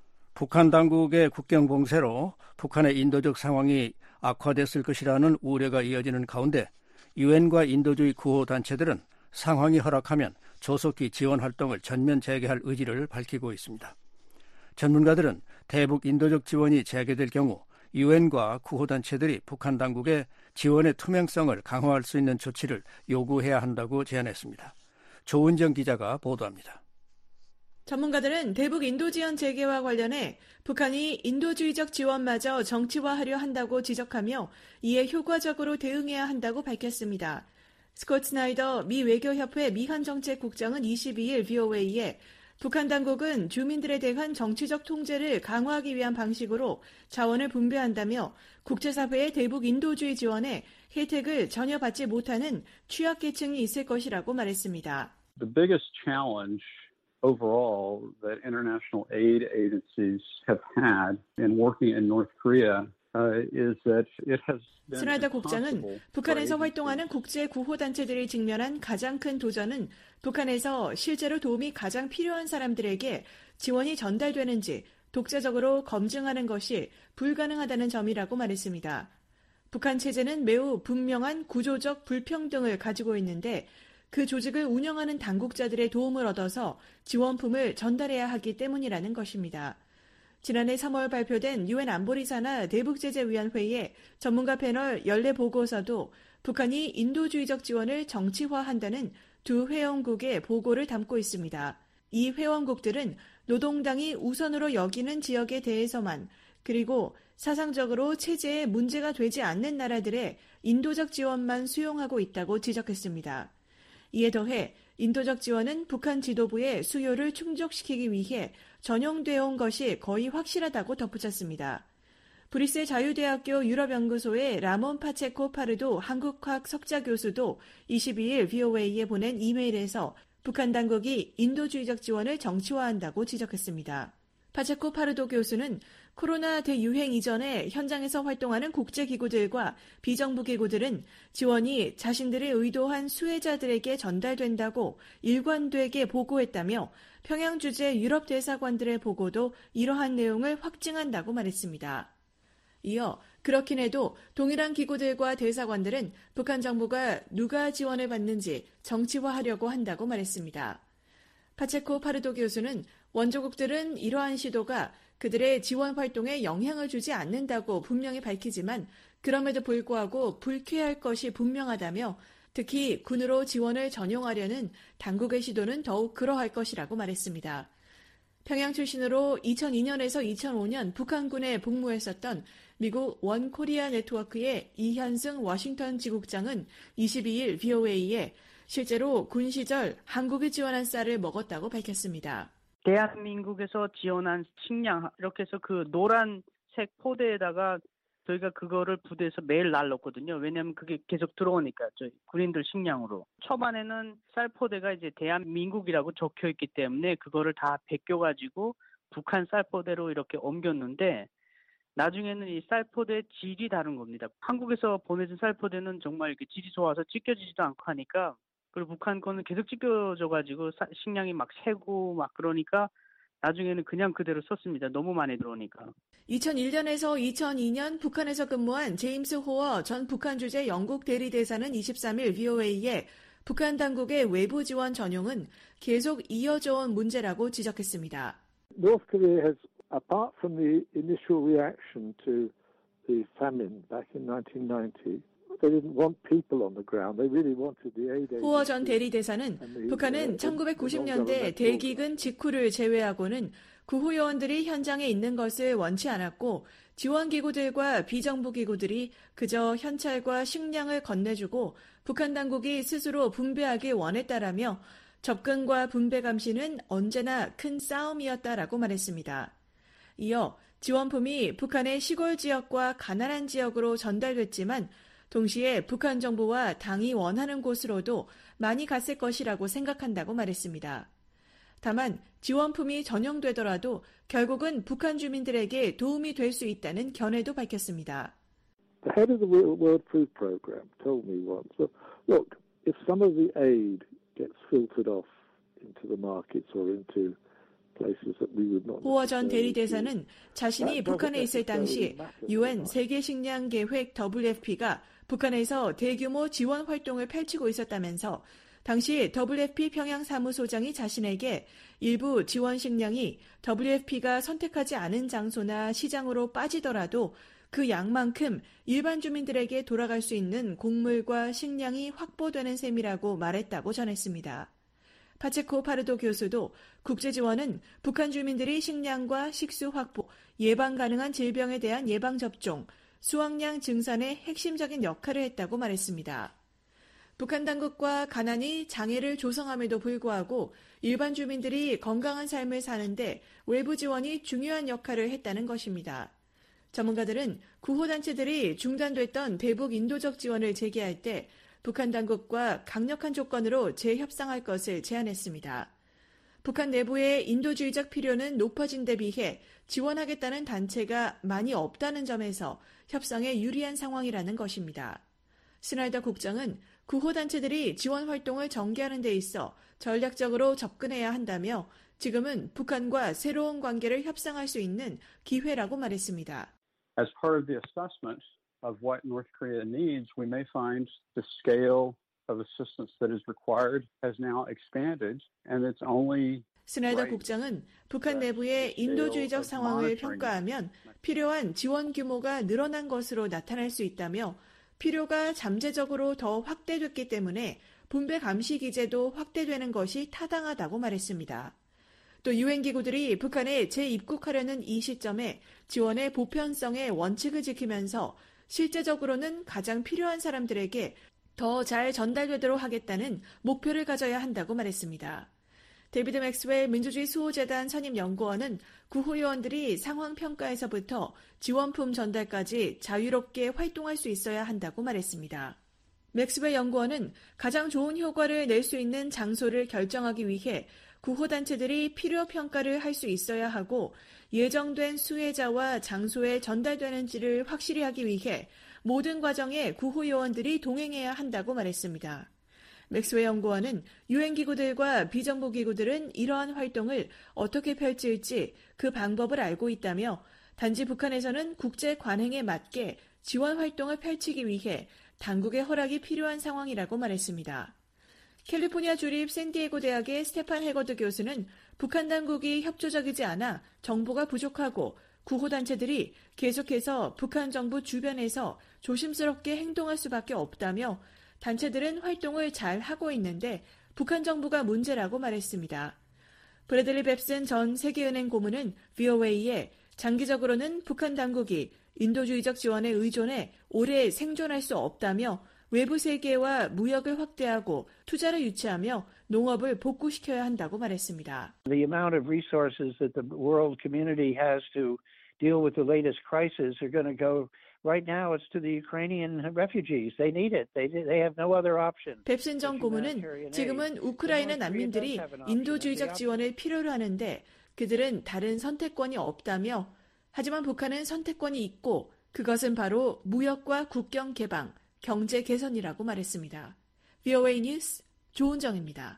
북한 당국의 국경 봉쇄로 북한의 인도적 상황이 악화됐을 것이라는 우려가 이어지는 가운데 유엔과 인도주의 구호단체들은 상황이 허락하면 조속히 지원 활동을 전면 재개할 의지를 밝히고 있습니다. 전문가들은 대북 인도적 지원이 재개될 경우 유엔과 구호단체들이 북한 당국의 지원의 투명성을 강화할 수 있는 조치를 요구해야 한다고 제안했습니다. 조은정 기자가 보도합니다. 전문가들은 대북 인도 지원 재개와 관련해 북한이 인도주의적 지원마저 정치화하려 한다고 지적하며 이에 효과적으로 대응해야 한다고 밝혔습니다. 스콧 스나이더 미 외교협회 미한정책국장은 이십이 일 비오에이에 북한 당국은 주민들에 대한 정치적 통제를 강화하기 위한 방식으로 자원을 분배한다며 국제사회의 대북 인도주의 지원에 혜택을 전혀 받지 못하는 취약계층이 있을 것이라고 말했습니다. The biggest challenge overall that international aid agencies have had in working in North Korea uh, is that it has been 스나이더 국장은 북한에서 활동하는 국제 구호단체들이 직면한 가장 큰 도전은 북한에서 실제로 도움이 가장 필요한 사람들에게 지원이 전달되는지 독자적으로 검증하는 것이 불가능하다는 점이라고 말했습니다. 북한 체제는 매우 분명한 구조적 불평등을 가지고 있는데 그 조직을 운영하는 당국자들의 도움을 얻어서 지원품을 전달해야 하기 때문이라는 것입니다. 지난해 삼월 발표된 유엔 안보리산하 대북제재위원회의 전문가 패널 연례 보고서도 북한이 인도주의적 지원을 정치화한다는 두 회원국의 보고를 담고 있습니다. 이 회원국들은 노동당이 우선으로 여기는 지역에 대해서만 그리고 사상적으로 체제에 문제가 되지 않는 나라들의 인도적 지원만 수용하고 있다고 지적했습니다. 이에 더해 인도적 지원은 북한 지도부의 수요를 충족시키기 위해 전용되어 온 것이 거의 확실하다고 덧붙였습니다. 브리스 자유대학교 유럽연구소의 라몬 파체코 파르도 한국학 석좌 교수도 이십이일 브이오에이에 보낸 이메일에서 북한 당국이 인도주의적 지원을 정치화한다고 지적했습니다. 파체코 파르도 교수는 코로나 대유행 이전에 현장에서 활동하는 국제기구들과 비정부 기구들은 지원이 자신들이 의도한 수혜자들에게 전달된다고 일관되게 보고했다며 평양 주재 유럽 대사관들의 보고도 이러한 내용을 확증한다고 말했습니다. 이어 그렇긴 해도 동일한 기구들과 대사관들은 북한 정부가 누가 지원을 받는지 정치화하려고 한다고 말했습니다. 파체코 파르도 교수는 원조국들은 이러한 시도가 그들의 지원 활동에 영향을 주지 않는다고 분명히 밝히지만 그럼에도 불구하고 불쾌할 것이 분명하다며 특히 군으로 지원을 전용하려는 당국의 시도는 더욱 그러할 것이라고 말했습니다. 평양 출신으로 이천이년에서 이천오년 북한군에 복무했었던 미국 원코리아 네트워크의 이현승 워싱턴 지국장은 이십이일 브이오에이에 실제로 군 시절 한국이 지원한 쌀을 먹었다고 밝혔습니다. 대한민국에서 지원한 식량, 이렇게 해서 그 노란색 포대에다가 저희가 그거를 부대에서 매일 날렸거든요. 왜냐하면 그게 계속 들어오니까 저희 군인들 식량으로. 초반에는 쌀포대가 이제 대한민국이라고 적혀있기 때문에 그거를 다 베껴가지고 북한 쌀포대로 이렇게 옮겼는데 나중에는 이 쌀포대의 질이 다른 겁니다. 한국에서 보내준 쌀포대는 정말 이렇게 질이 좋아서 찢겨지지도 않고 하니까 그리고 북한 거는 계속 찢겨져가지고 식량이 막 새고 막 그러니까 나중에는 그냥 그대로 썼습니다. 너무 많이 들어오니까. 이천일년에서 이천이년 북한에서 근무한 제임스 호어 전 북한 주재 영국 대리대사는 이십삼일 브이오에이에 북한 당국의 외부 지원 전용은 계속 이어져 온 문제라고 지적했습니다. North Korea has, apart from the initial reaction to the famine back in nineteen ninety, 호어 전 대리대사는 북한은 천구백구십년대 대기근 직후를 제외하고는 구호 요원들이 현장에 있는 것을 원치 않았고 지원기구들과 비정부기구들이 그저 현찰과 식량을 건네주고 북한 당국이 스스로 분배하길 원했다라며 접근과 분배 감시는 언제나 큰 싸움이었다라고 말했습니다. 이어 지원품이 북한의 시골 지역과 가난한 지역으로 전달됐지만 동시에 북한 정부와 당이 원하는 곳으로도 많이 갔을 것이라고 생각한다고 말했습니다. 다만 지원품이 전용되더라도 결국은 북한 주민들에게 도움이 될 수 있다는 견해도 밝혔습니다. The head of the World Food Program told me once, look, if some of the aid gets filtered off into the markets or into 호어 전 대리대사는 자신이 북한에 있을 당시 유엔 세계식량계획 더블유에프피가 북한에서 대규모 지원 활동을 펼치고 있었다면서 당시 더블유에프피 평양 사무소장이 자신에게 일부 지원 식량이 더블유에프피가 선택하지 않은 장소나 시장으로 빠지더라도 그 양만큼 일반 주민들에게 돌아갈 수 있는 곡물과 식량이 확보되는 셈이라고 말했다고 전했습니다. 파체코 파르도 교수도 국제지원은 북한 주민들이 식량과 식수 확보, 예방 가능한 질병에 대한 예방접종, 수확량 증산에 핵심적인 역할을 했다고 말했습니다. 북한 당국과 가난이 장애를 조성함에도 불구하고 일반 주민들이 건강한 삶을 사는데 외부 지원이 중요한 역할을 했다는 것입니다. 전문가들은 구호단체들이 중단됐던 대북 인도적 지원을 재개할 때 북한 당국과 강력한 조건으로 재협상할 것을 제안했습니다. 북한 내부의 인도주의적 필요는 높아진 데 비해 지원하겠다는 단체가 많이 없다는 점에서 협상에 유리한 상황이라는 것입니다. 스나이더 국장은 구호단체들이 지원 활동을 전개하는 데 있어 전략적으로 접근해야 한다며 지금은 북한과 새로운 관계를 협상할 수 있는 기회라고 말했습니다. As part of the assessment of what North Korea needs, we may find the scale of assistance that is required has now expanded, and it's only 스나이더 국장은 북한 내부의 인도주의적 상황을 평가하면 필요한 지원 규모가 늘어난 것으로 나타날 수 있다며 필요가 잠재적으로 더 확대됐기 때문에 분배 감시 기제도 확대되는 것이 타당하다고 말했습니다. 또 유엔기구들이 북한에 재입국하려는 이 시점에 지원의 보편성의 원칙을 지키면서 실제적으로는 가장 필요한 사람들에게 더 잘 전달되도록 하겠다는 목표를 가져야 한다고 말했습니다. 데이비드 맥스웰 민주주의 수호재단 선임연구원은 구호요원들이 상황평가에서부터 지원품 전달까지 자유롭게 활동할 수 있어야 한다고 말했습니다. 맥스웰 연구원은 가장 좋은 효과를 낼 수 있는 장소를 결정하기 위해 구호단체들이 필요평가를 할 수 있어야 하고 예정된 수혜자와 장소에 전달되는지를 확실히 하기 위해 모든 과정에 구호요원들이 동행해야 한다고 말했습니다. 맥스웰 연구원은 유엔기구들과 비정부기구들은 이러한 활동을 어떻게 펼칠지 그 방법을 알고 있다며 단지 북한에서는 국제 관행에 맞게 지원 활동을 펼치기 위해 당국의 허락이 필요한 상황이라고 말했습니다. 캘리포니아 주립 샌디에고 대학의 스테판 해거드 교수는 북한 당국이 협조적이지 않아 정보가 부족하고 구호단체들이 계속해서 북한 정부 주변에서 조심스럽게 행동할 수밖에 없다며 단체들은 활동을 잘 하고 있는데 북한 정부가 문제라고 말했습니다. 브래들리 뱁슨 전 세계은행 고문은 브이오에이에 장기적으로는 북한 당국이 인도주의적 지원에 의존해 오래 생존할 수 없다며 외부 세계와 무역을 확대하고 투자를 유치하며 농업을 복구시켜야 한다고 말했습니다. The amount of resources that the world community has to deal with the latest crisis are going to go right now it's to the Ukrainian refugees. They need it. They they have no other option. 뱁슨 전 고문은 지금은 우크라이나 난민들이 인도주의적 지원을 필요로 하는데 그들은 다른 선택권이 없다며 하지만 북한은 선택권이 있고 그것은 바로 무역과 국경 개방, 경제 개선이라고 말했습니다. 브이오에이 뉴스 조은정입니다.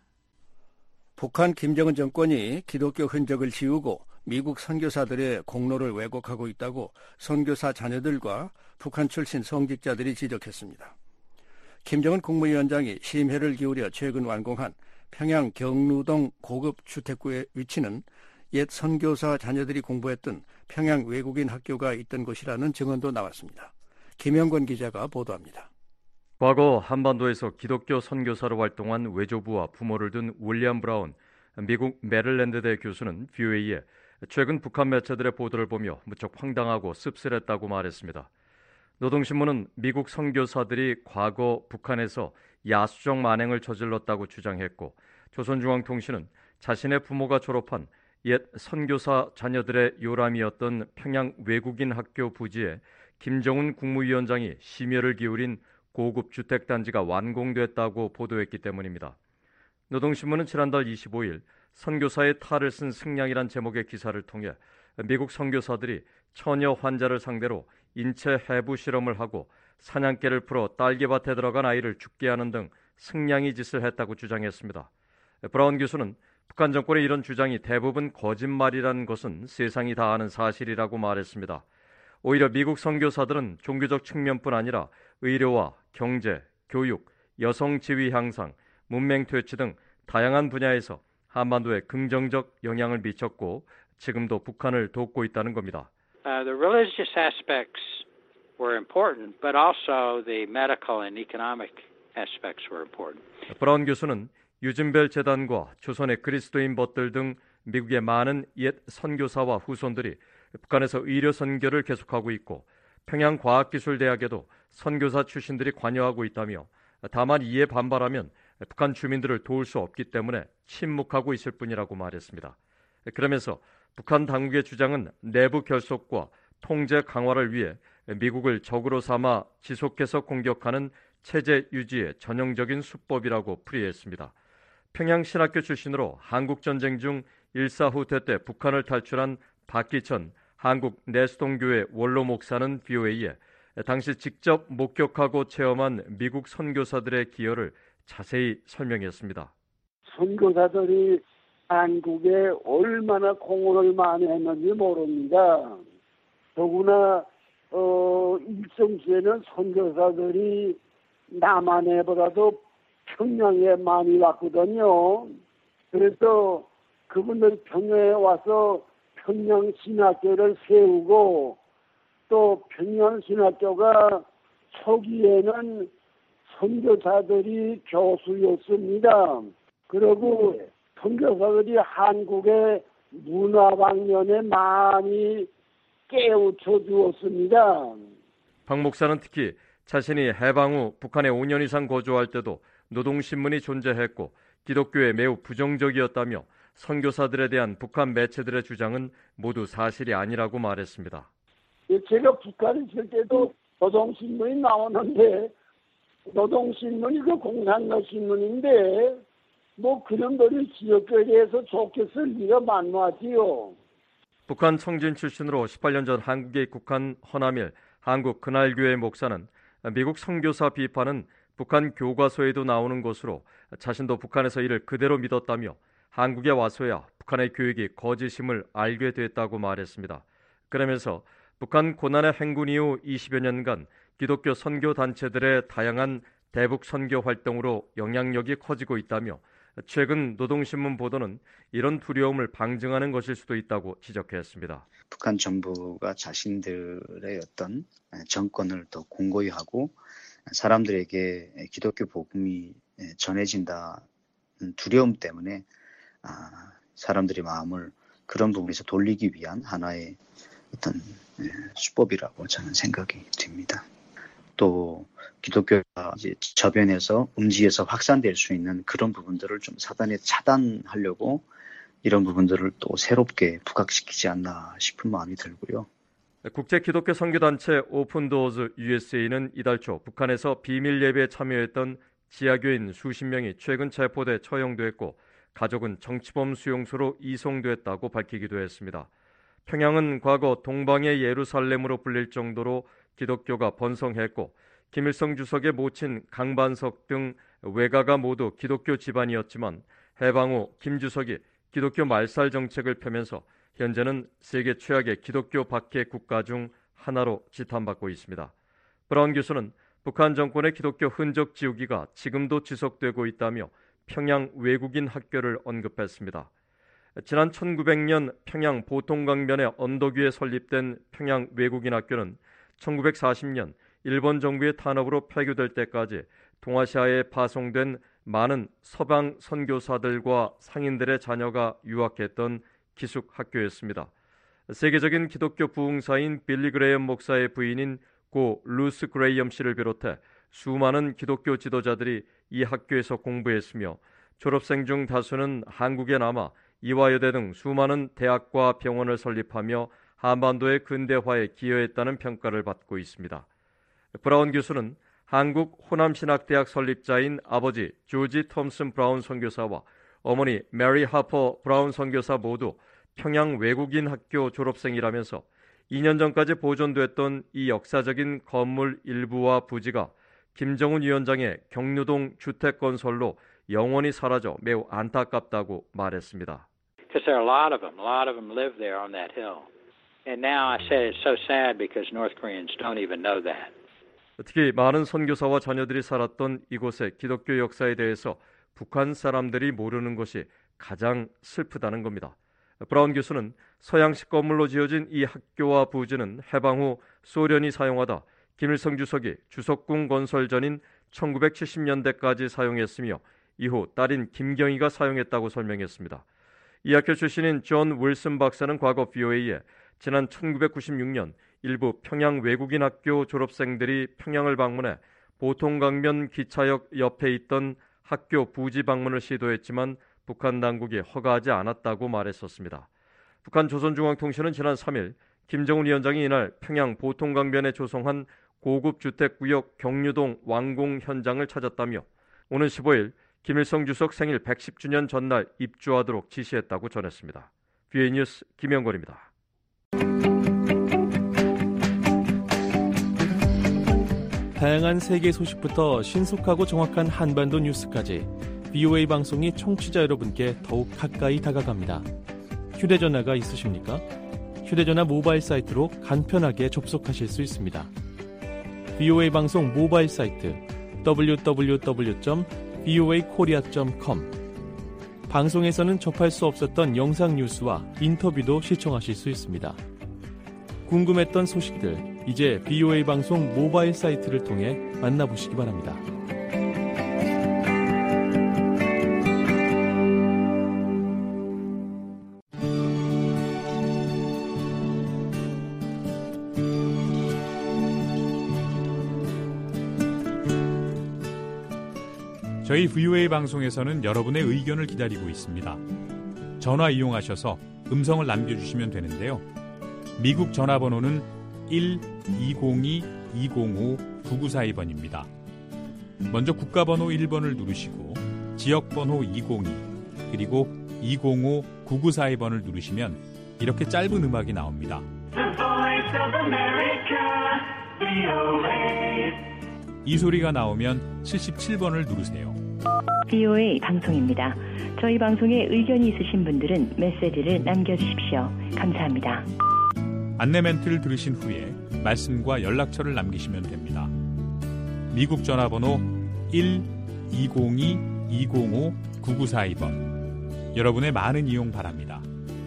북한 김정은 정권이 기독교 흔적을 지우고 미국 선교사들의 공로를 왜곡하고 있다고 선교사 자녀들과 북한 출신 성직자들이 지적했습니다. 김정은 국무위원장이 심혈을 기울여 최근 완공한 평양 경루동 고급 주택구의 위치는 옛 선교사 자녀들이 공부했던 평양 외국인 학교가 있던 곳이라는 증언도 나왔습니다. 김영권 기자가 보도합니다. 과거 한반도에서 기독교 선교사로 활동한 외조부와 부모를 둔 윌리엄 브라운 미국 메릴랜드대 교수는 브이오에이에 최근 북한 매체들의 보도를 보며 무척 황당하고 씁쓸했다고 말했습니다. 노동신문은 미국 선교사들이 과거 북한에서 야수적 만행을 저질렀다고 주장했고 조선중앙통신은 자신의 부모가 졸업한 옛 선교사 자녀들의 요람이었던 평양 외국인 학교 부지에 김정은 국무위원장이 심혈을 기울인 고급 주택단지가 완공됐다고 보도했기 때문입니다. 노동신문은 지난달 이십오일 선교사의 탈을 쓴 승냥이란 제목의 기사를 통해 미국 선교사들이 처녀 환자를 상대로 인체 해부 실험을 하고 사냥개를 풀어 딸기밭에 들어간 아이를 죽게 하는 등 승냥이 짓을 했다고 주장했습니다. 브라운 교수는 북한 정권의 이런 주장이 대부분 거짓말이라는 것은 세상이 다 아는 사실이라고 말했습니다. 오히려 미국 선교사들은 종교적 측면뿐 아니라 의료와 경제, 교육, 여성 지위 향상, 문맹 퇴치 등 다양한 분야에서 한반도에 긍정적 영향을 미쳤고 지금도 북한을 돕고 있다는 겁니다. Uh, the religious aspects were important, but also the medical and economic aspects were important. 브라운 교수는 유진벨 재단과 조선의 그리스도인 벗들 등 미국의 많은 옛 선교사와 후손들이 북한에서 의료 선교를 계속하고 있고 평양과학기술대학에도 선교사 출신들이 관여하고 있다며 다만 이에 반발하면 북한 주민들을 도울 수 없기 때문에 침묵하고 있을 뿐이라고 말했습니다. 그러면서 북한 당국의 주장은 내부 결속과 통제 강화를 위해 미국을 적으로 삼아 지속해서 공격하는 체제 유지의 전형적인 수법이라고 풀이했습니다. 평양 신학교 출신으로 한국전쟁 중 일사후퇴 때 북한을 탈출한 박기천 한국 내수동교회 원로 목사는 브이오에이에 당시 직접 목격하고 체험한 미국 선교사들의 기여를 자세히 설명했습니다. 선교사들이 한국에 얼마나 공헌을 많이 했는지 모릅니다. 더구나 어, 일정 시에는 선교사들이 남한에보다도 평양에 많이 왔거든요. 그래서 그분들이 평양에 와서 평양 신학교를 세우고 또 평양 신학교가 초기에는 선교사들이 교수였습니다. 그리고 선교사들이 한국에 문화 방면에 많이 깨우쳐 주었습니다. 박 목사는 특히 자신이 해방 후 북한에 오 년 이상 거주할 때도 노동신문이 존재했고 기독교에 매우 부정적이었다며 선교사들에 대한 북한 매체들의 주장은 모두 사실이 아니라고 말했습니다. 제가 북한에 있을 때도 노동신문이 나오는데 노동신문이 그 공산당 신문인데 뭐 그런 거를 지역에 대해서 좋게 쓸 리가 만무하지요. 북한 청진 출신으로 십팔 년 전 한국에 입국한 허남일 한국그날교회 목사는 미국 선교사 비판은 북한 교과서에도 나오는 것으로 자신도 북한에서 이를 그대로 믿었다며 한국에 와서야 북한의 교육이 거짓임을 알게 됐다고 말했습니다. 그러면서 북한 고난의 행군 이후 이십여 년간 기독교 선교 단체들의 다양한 대북 선교 활동으로 영향력이 커지고 있다며 최근 노동신문 보도는 이런 두려움을 방증하는 것일 수도 있다고 지적했습니다. 북한 정부가 자신들의 어떤 정권을 더 공고히 하고 사람들에게 기독교 복음이 전해진다는 두려움 때문에 사람들의 마음을 그런 부분에서 돌리기 위한 하나의 어떤 수법이라고 저는 생각이 듭니다. 또 기독교가 이제 저변에서 음지에서 확산될 수 있는 그런 부분들을 좀 사단에 차단하려고 이런 부분들을 또 새롭게 부각시키지 않나 싶은 마음이 들고요. 국제 기독교 선교단체 오픈도어즈 유에스에이는 이달 초 북한에서 비밀 예배에 참여했던 지하교인 수십 명이 최근 체포돼 처형됐고 가족은 정치범 수용소로 이송됐다고 밝히기도 했습니다. 평양은 과거 동방의 예루살렘으로 불릴 정도로 기독교가 번성했고 김일성 주석의 모친 강반석 등 외가가 모두 기독교 집안이었지만 해방 후 김 주석이 기독교 말살 정책을 펴면서 현재는 세계 최악의 기독교 박해 국가 중 하나로 지탄받고 있습니다. 브라운 교수는 북한 정권의 기독교 흔적 지우기가 지금도 지속되고 있다며 평양 외국인 학교를 언급했습니다. 지난 천구백 년 평양 보통강변의 언덕 위에 설립된 평양 외국인 학교는 천구백사십 년 일본 정부의 탄압으로 폐교될 때까지 동아시아에 파송된 많은 서방 선교사들과 상인들의 자녀가 유학했던 기숙 학교였습니다. 세계적인 기독교 부흥사인 빌리 그레이엄 목사의 부인인 고 루스 그레이엄 씨를 비롯해 수많은 기독교 지도자들이 이 학교에서 공부했으며 졸업생 중 다수는 한국에 남아 이화여대 등 수많은 대학과 병원을 설립하며 한반도의 근대화에 기여했다는 평가를 받고 있습니다. 브라운 교수는 한국 호남신학대학 설립자인 아버지 조지 톰슨 브라운 선교사와 어머니 메리 하퍼 브라운 선교사 모두 평양 외국인 학교 졸업생이라면서 이 년 전까지 보존됐던 이 역사적인 건물 일부와 부지가 김정은 위원장의 경류동 주택 건설로 영원히 사라져 매우 안타깝다고 말했습니다. Because there are a lot of them, a lot of them live there on that hill. And now I said it's so sad because North Koreans don't even know that. 특히 많은 선교사와 자녀들이 살았던 이곳의 기독교 역사에 대해서 북한 사람들이 모르는 것이 가장 슬프다는 겁니다. 브라운 교수는 서양식 건물로 지어진 이 학교와 부지는 해방 후 소련이 사용하다 김일성 주석이 주석궁 건설 전인 천구백칠십 년대까지 사용했으며 이후 딸인 김경희가 사용했다고 설명했습니다. 이 학교 출신인 존 윌슨 박사는 과거 브이오에이에 지난 천구백구십육 년 일부 평양 외국인 학교 졸업생들이 평양을 방문해 보통강변 기차역 옆에 있던 학교 부지 방문을 시도했지만 북한 당국이 허가하지 않았다고 말했었습니다. 북한 조선중앙통신은 지난 삼 일 김정은 위원장이 이날 평양 보통강변에 조성한 고급 주택구역 경류동 완공 현장을 찾았다며 오는 십오 일 김일성 주석 생일 백십 주년 전날 입주하도록 지시했다고 전했습니다. 브이오에이 뉴스 김영걸입니다. 다양한 세계 소식부터 신속하고 정확한 한반도 뉴스까지 브이오에이 방송이 청취자 여러분께 더욱 가까이 다가갑니다. 휴대전화가 있으십니까? 휴대전화 모바일 사이트로 간편하게 접속하실 수 있습니다. 브이오에이 방송 모바일 사이트 더블유 더블유 더블유 점 브이오에이 코리아 점 컴 방송에서는 접할 수 없었던 영상 뉴스와 인터뷰도 시청하실 수 있습니다. 궁금했던 소식들 이제 브이오에이 방송 모바일 사이트를 통해 만나보시기 바랍니다. 저희 브이오에이 방송에서는 여러분의 의견을 기다리고 있습니다. 전화 이용하셔서 음성을 남겨주시면 되는데요. 미국 전화번호는 일 이공이 이공오 구구사이 번입니다. 먼저 국가번호 일 번을 누르시고 지역번호 이공이 그리고 이공오 구구사이 번을 누르시면 이렇게 짧은 음악이 나옵니다. 이 소리가 나오면 칠십칠 번을 누르세요. 브이오에이 방송입니다. 저희 방송에 의견이 있으신 분들은 메시지를 남겨주십시오. 감사합니다. 안내 멘트를 들으신 후에 말씀과 연락처를 남기시면 됩니다. 미국 전화번호 일 이공이 이공오 구구사이 번. 여러분의 많은 이용 바랍니다.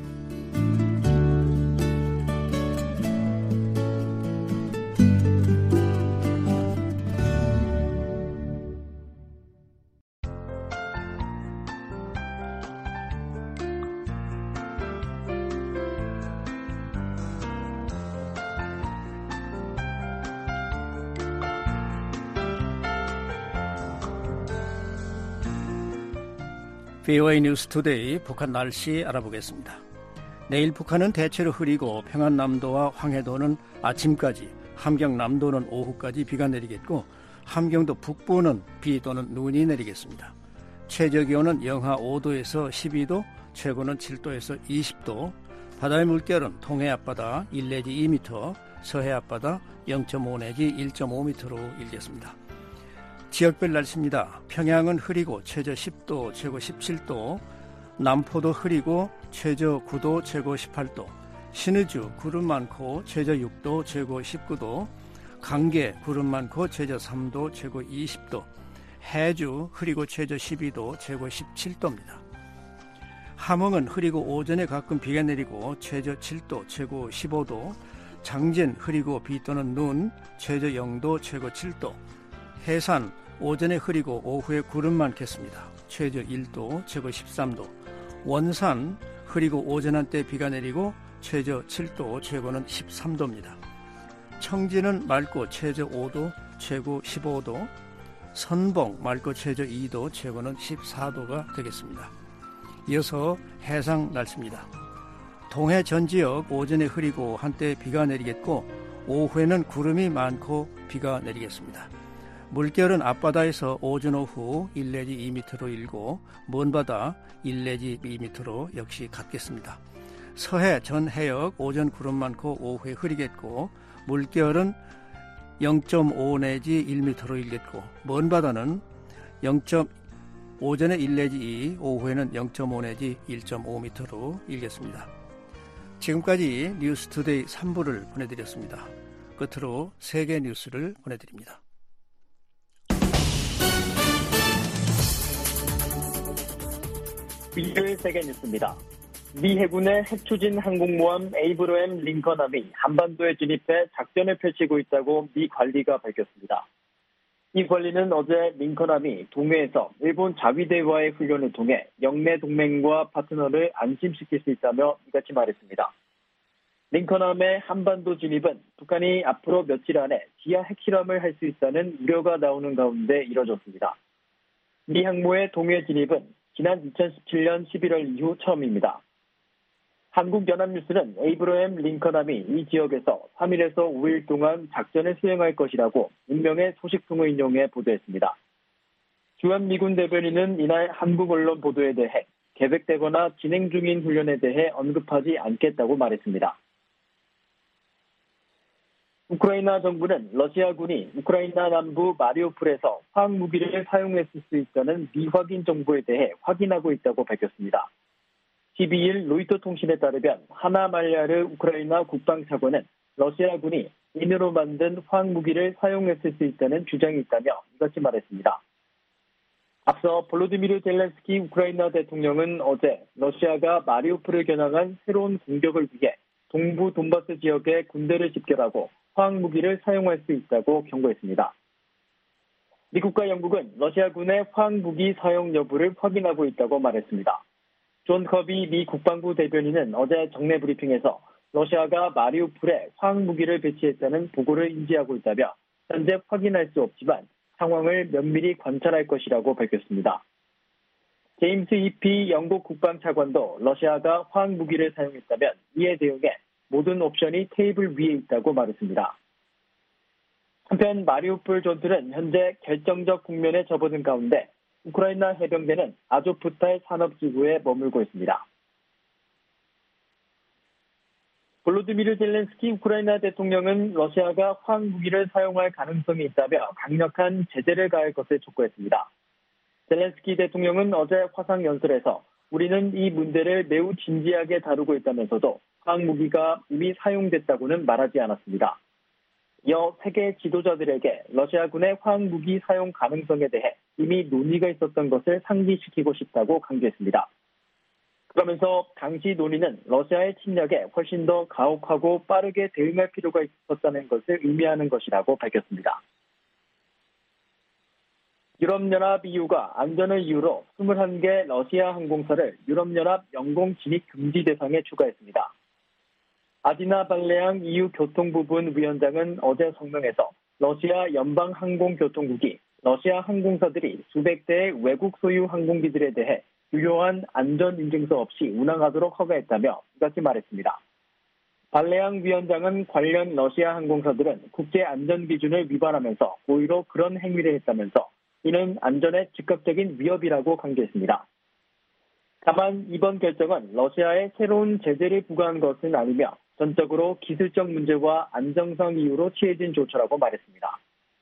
브이오에이 뉴스 투데이 북한 날씨 알아보겠습니다. 내일 북한은 대체로 흐리고 평안남도와 황해도는 아침까지, 함경남도는 오후까지 비가 내리겠고 함경도 북부는 비 또는 눈이 내리겠습니다. 최저기온은 영하 오 도에서 십이 도, 최고는 칠 도에서 이십 도, 바다의 물결은 동해 앞바다 일 내지 이 미터, 서해 앞바다 영 점 오 내지 일 점 오 미터로 일겠습니다. 지역별 날씨입니다. 평양은 흐리고 최저 십 도, 최고 십칠 도, 남포도 흐리고 최저 구 도, 최고 십팔 도, 신의주 구름 많고 최저 육 도, 최고 십구 도, 강계 구름 많고 최저 삼 도, 최고 이십 도, 해주 흐리고 최저 십이 도, 최고 십칠 도입니다. 함흥은 흐리고 오전에 가끔 비가 내리고 최저 칠 도, 최고 십오 도, 장진 흐리고 비 또는 눈, 최저 영 도, 최고 칠 도, 해산 오전에 흐리고 오후에 구름 많겠습니다. 최저 일 도, 최고 십삼 도, 원산 흐리고 오전 한때 비가 내리고 최저 칠 도, 최고는 십삼 도입니다. 청진은 맑고 최저 오 도, 최고 십오 도, 선봉 맑고 최저 이 도, 최고는 십사 도가 되겠습니다. 이어서 해상 날씨입니다. 동해 전 지역 오전에 흐리고 한때 비가 내리겠고 오후에는 구름이 많고 비가 내리겠습니다. 물결은 앞바다에서 오전 오후 일 내지 이 미터로 일고 먼바다 일 내지 이 미터로 역시 같겠습니다. 서해 전 해역 오전 구름 많고 오후에 흐리겠고 물결은 영 점 오 내지 일 미터로 일겠고 먼바다는 영 점 오전에 일 내지 이, 오후에는 영 점 오 내지 일 점 오 미터로 일겠습니다. 지금까지 뉴스투데이 삼 부를 보내드렸습니다. 끝으로 세계 뉴스를 보내드립니다. 일요일 세계 뉴스입니다. 미 해군의 핵추진 항공모함 에이브러햄 링컨함이 한반도에 진입해 작전을 펼치고 있다고 미 관리가 밝혔습니다. 이 관리는 어제 링컨함이 동해에서 일본 자위대와의 훈련을 통해 영내 동맹과 파트너를 안심시킬 수 있다며 이같이 말했습니다. 링컨함의 한반도 진입은 북한이 앞으로 며칠 안에 지하 핵실험을 할 수 있다는 우려가 나오는 가운데 이뤄졌습니다. 미 항모의 동해 진입은 지난 이천십칠 년 십일월 이후 처음입니다. 한국연합뉴스는 에이브러햄 링컨함이 이 지역에서 삼 일에서 오 일 동안 작전을 수행할 것이라고 운명의 소식통을 인용해 보도했습니다. 주한미군 대변인은 이날 한국 언론 보도에 대해 계획되거나 진행 중인 훈련에 대해 언급하지 않겠다고 말했습니다. 우크라이나 정부는 러시아군이 우크라이나 남부 마리우폴에서 화학무기를 사용했을 수 있다는 미확인 정보에 대해 확인하고 있다고 밝혔습니다. 십이 일 로이터 통신에 따르면 하나말야르 우크라이나 국방차관은 러시아군이 인으로 만든 화학무기를 사용했을 수 있다는 주장이 있다며 이같이 말했습니다. 앞서 볼로디미르 젤렌스키 우크라이나 대통령은 어제 러시아가 마리우폴을 겨냥한 새로운 공격을 위해 동부 돈바스 지역에 군대를 집결하고 화학무기를 사용할 수 있다고 경고했습니다. 미국과 영국은 러시아군의 화학무기 사용 여부를 확인하고 있다고 말했습니다. 존 커비 미 국방부 대변인은 어제 정례 브리핑에서 러시아가 마리우폴에 화학무기를 배치했다는 보고를 인지하고 있다며 현재 확인할 수 없지만 상황을 면밀히 관찰할 것이라고 밝혔습니다. 제임스 이피 영국 국방차관도 러시아가 화학무기를 사용했다면 이에 대응해 모든 옵션이 테이블 위에 있다고 말했습니다. 한편 마리우폴 전투는 현재 결정적 국면에 접어든 가운데 우크라이나 해병대는 아조프탈 산업지구에 머물고 있습니다. 볼로디미르 젤렌스키 우크라이나 대통령은 러시아가 화학무기를 사용할 가능성이 있다며 강력한 제재를 가할 것을 촉구했습니다. 젤렌스키 대통령은 어제 화상연설에서 우리는 이 문제를 매우 진지하게 다루고 있다면서도 화학무기가 이미 사용됐다고는 말하지 않았습니다. 이어 세계 지도자들에게 러시아군의 화학무기 사용 가능성에 대해 이미 논의가 있었던 것을 상기시키고 싶다고 강조했습니다. 그러면서 당시 논의는 러시아의 침략에 훨씬 더 가혹하고 빠르게 대응할 필요가 있었다는 것을 의미하는 것이라고 밝혔습니다. 유럽연합 이유가 안전을 이유로 이십일 개 러시아 항공사를 유럽연합 영공 진입 금지 대상에 추가했습니다. 아디나 발레앙 이유 교통부분 위원장은 어제 성명에서 러시아 연방항공교통국이 러시아 항공사들이 수백 대의 외국 소유 항공기들에 대해 유효한 안전인증서 없이 운항하도록 허가했다며 이같이 말했습니다. 발레앙 위원장은 관련 러시아 항공사들은 국제안전기준을 위반하면서 고의로 그런 행위를 했다면서 이는 안전에 즉각적인 위협이라고 강조했습니다. 다만 이번 결정은 러시아에 새로운 제재를 부과한 것은 아니며 전적으로 기술적 문제와 안정성 이유로 취해진 조처라고 말했습니다.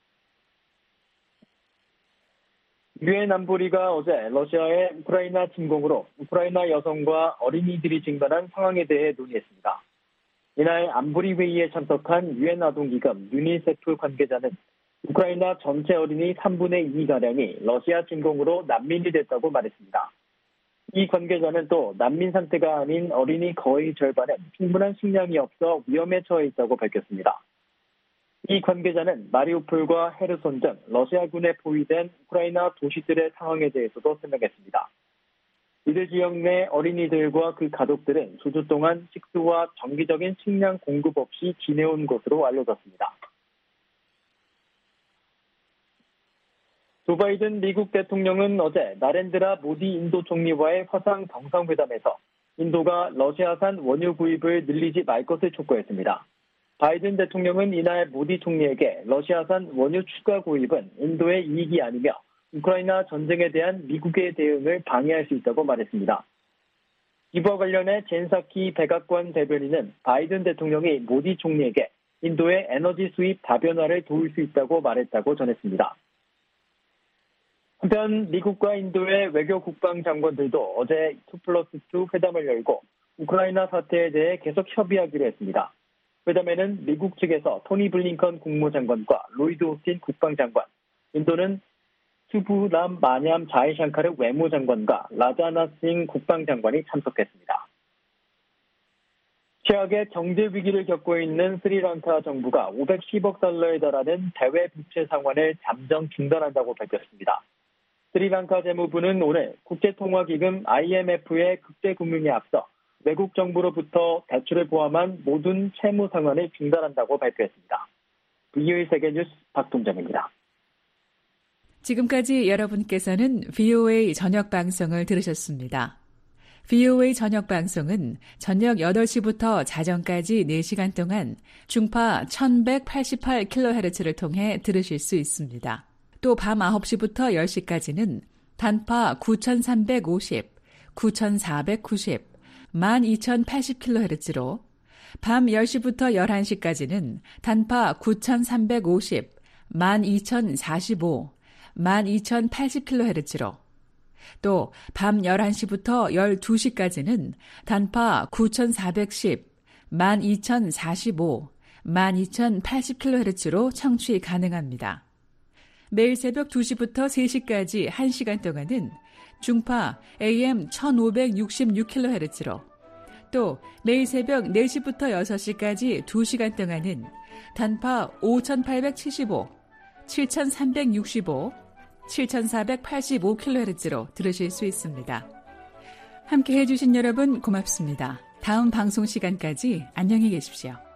유엔 안보리가 어제 러시아의 우크라이나 침공으로 우크라이나 여성과 어린이들이 증가한 상황에 대해 논의했습니다. 이날 안보리 회의에 참석한 유엔 아동기금 유니세프 관계자는 우크라이나 전체 어린이 삼분의 이가량이 러시아 침공으로 난민이 됐다고 말했습니다. 이 관계자는 또 난민 상태가 아닌 어린이 거의 절반은 충분한 식량이 없어 위험에 처해 있다고 밝혔습니다. 이 관계자는 마리우폴과 헤르손 등 러시아군에 포위된 우크라이나 도시들의 상황에 대해서도 설명했습니다. 이들 지역 내 어린이들과 그 가족들은 수주 동안 식수와 정기적인 식량 공급 없이 지내온 것으로 알려졌습니다. 조 바이든 미국 대통령은 어제 나렌드라 모디 인도 총리와의 화상 정상회담에서 인도가 러시아산 원유 구입을 늘리지 말 것을 촉구했습니다. 바이든 대통령은 이날 모디 총리에게 러시아산 원유 추가 구입은 인도의 이익이 아니며 우크라이나 전쟁에 대한 미국의 대응을 방해할 수 있다고 말했습니다. 이와 관련해 젠사키 백악관 대변인은 바이든 대통령이 모디 총리에게 인도의 에너지 수입 다변화를 도울 수 있다고 말했다고 전했습니다. 한편 미국과 인도의 외교 국방장관들도 어제 투 플러스 투 회담을 열고 우크라이나 사태에 대해 계속 협의하기로 했습니다. 회담에는 미국 측에서 토니 블링컨 국무장관과 로이드 오스틴 국방장관, 인도는 수부람 마냠 자이샹카르 외무장관과 라자나 싱 국방장관이 참석했습니다. 최악의 경제 위기를 겪고 있는 스리랑카 정부가 오백십억 달러에 달하는 대외 부채 상환을 잠정 중단한다고 밝혔습니다. 스리랑카 재무부는 오늘 국제통화기금 아이엠에프의 국제금융에 앞서 외국 정부로부터 대출을 포함한 모든 채무 상환을 중단한다고 발표했습니다. 브이오에이 세계뉴스 박동정입니다. 지금까지 여러분께서는 브이오에이 저녁 방송을 들으셨습니다. 브이오에이 저녁 방송은 저녁 여덟 시부터 자정까지 네 시간 동안 중파 천백팔십팔 킬로헤르츠를 통해 들으실 수 있습니다. 또 밤 아홉 시부터 열 시까지는 단파 구천삼백오십, 구천사백구십, 만 이천팔십 킬로헤르츠로 밤 열 시부터 열한 시까지는 단파 구천삼백오십, 만 이천사십오, 만 이천팔십 킬로헤르츠로 또 밤 열한 시부터 열두 시까지는 단파 구천사백십, 만 이천사십오, 만 이천팔십 킬로헤르츠로 청취 가능합니다. 매일 새벽 두 시부터 세 시까지 한 시간 동안은 중파 에이엠 천오백육십육 킬로헤르츠로 또 매일 새벽 네 시부터 여섯 시까지 두 시간 동안은 단파 오천팔백칠십오, 칠천삼백육십오, 칠천사백팔십오 킬로헤르츠로 들으실 수 있습니다. 함께 해주신 여러분 고맙습니다. 다음 방송 시간까지 안녕히 계십시오.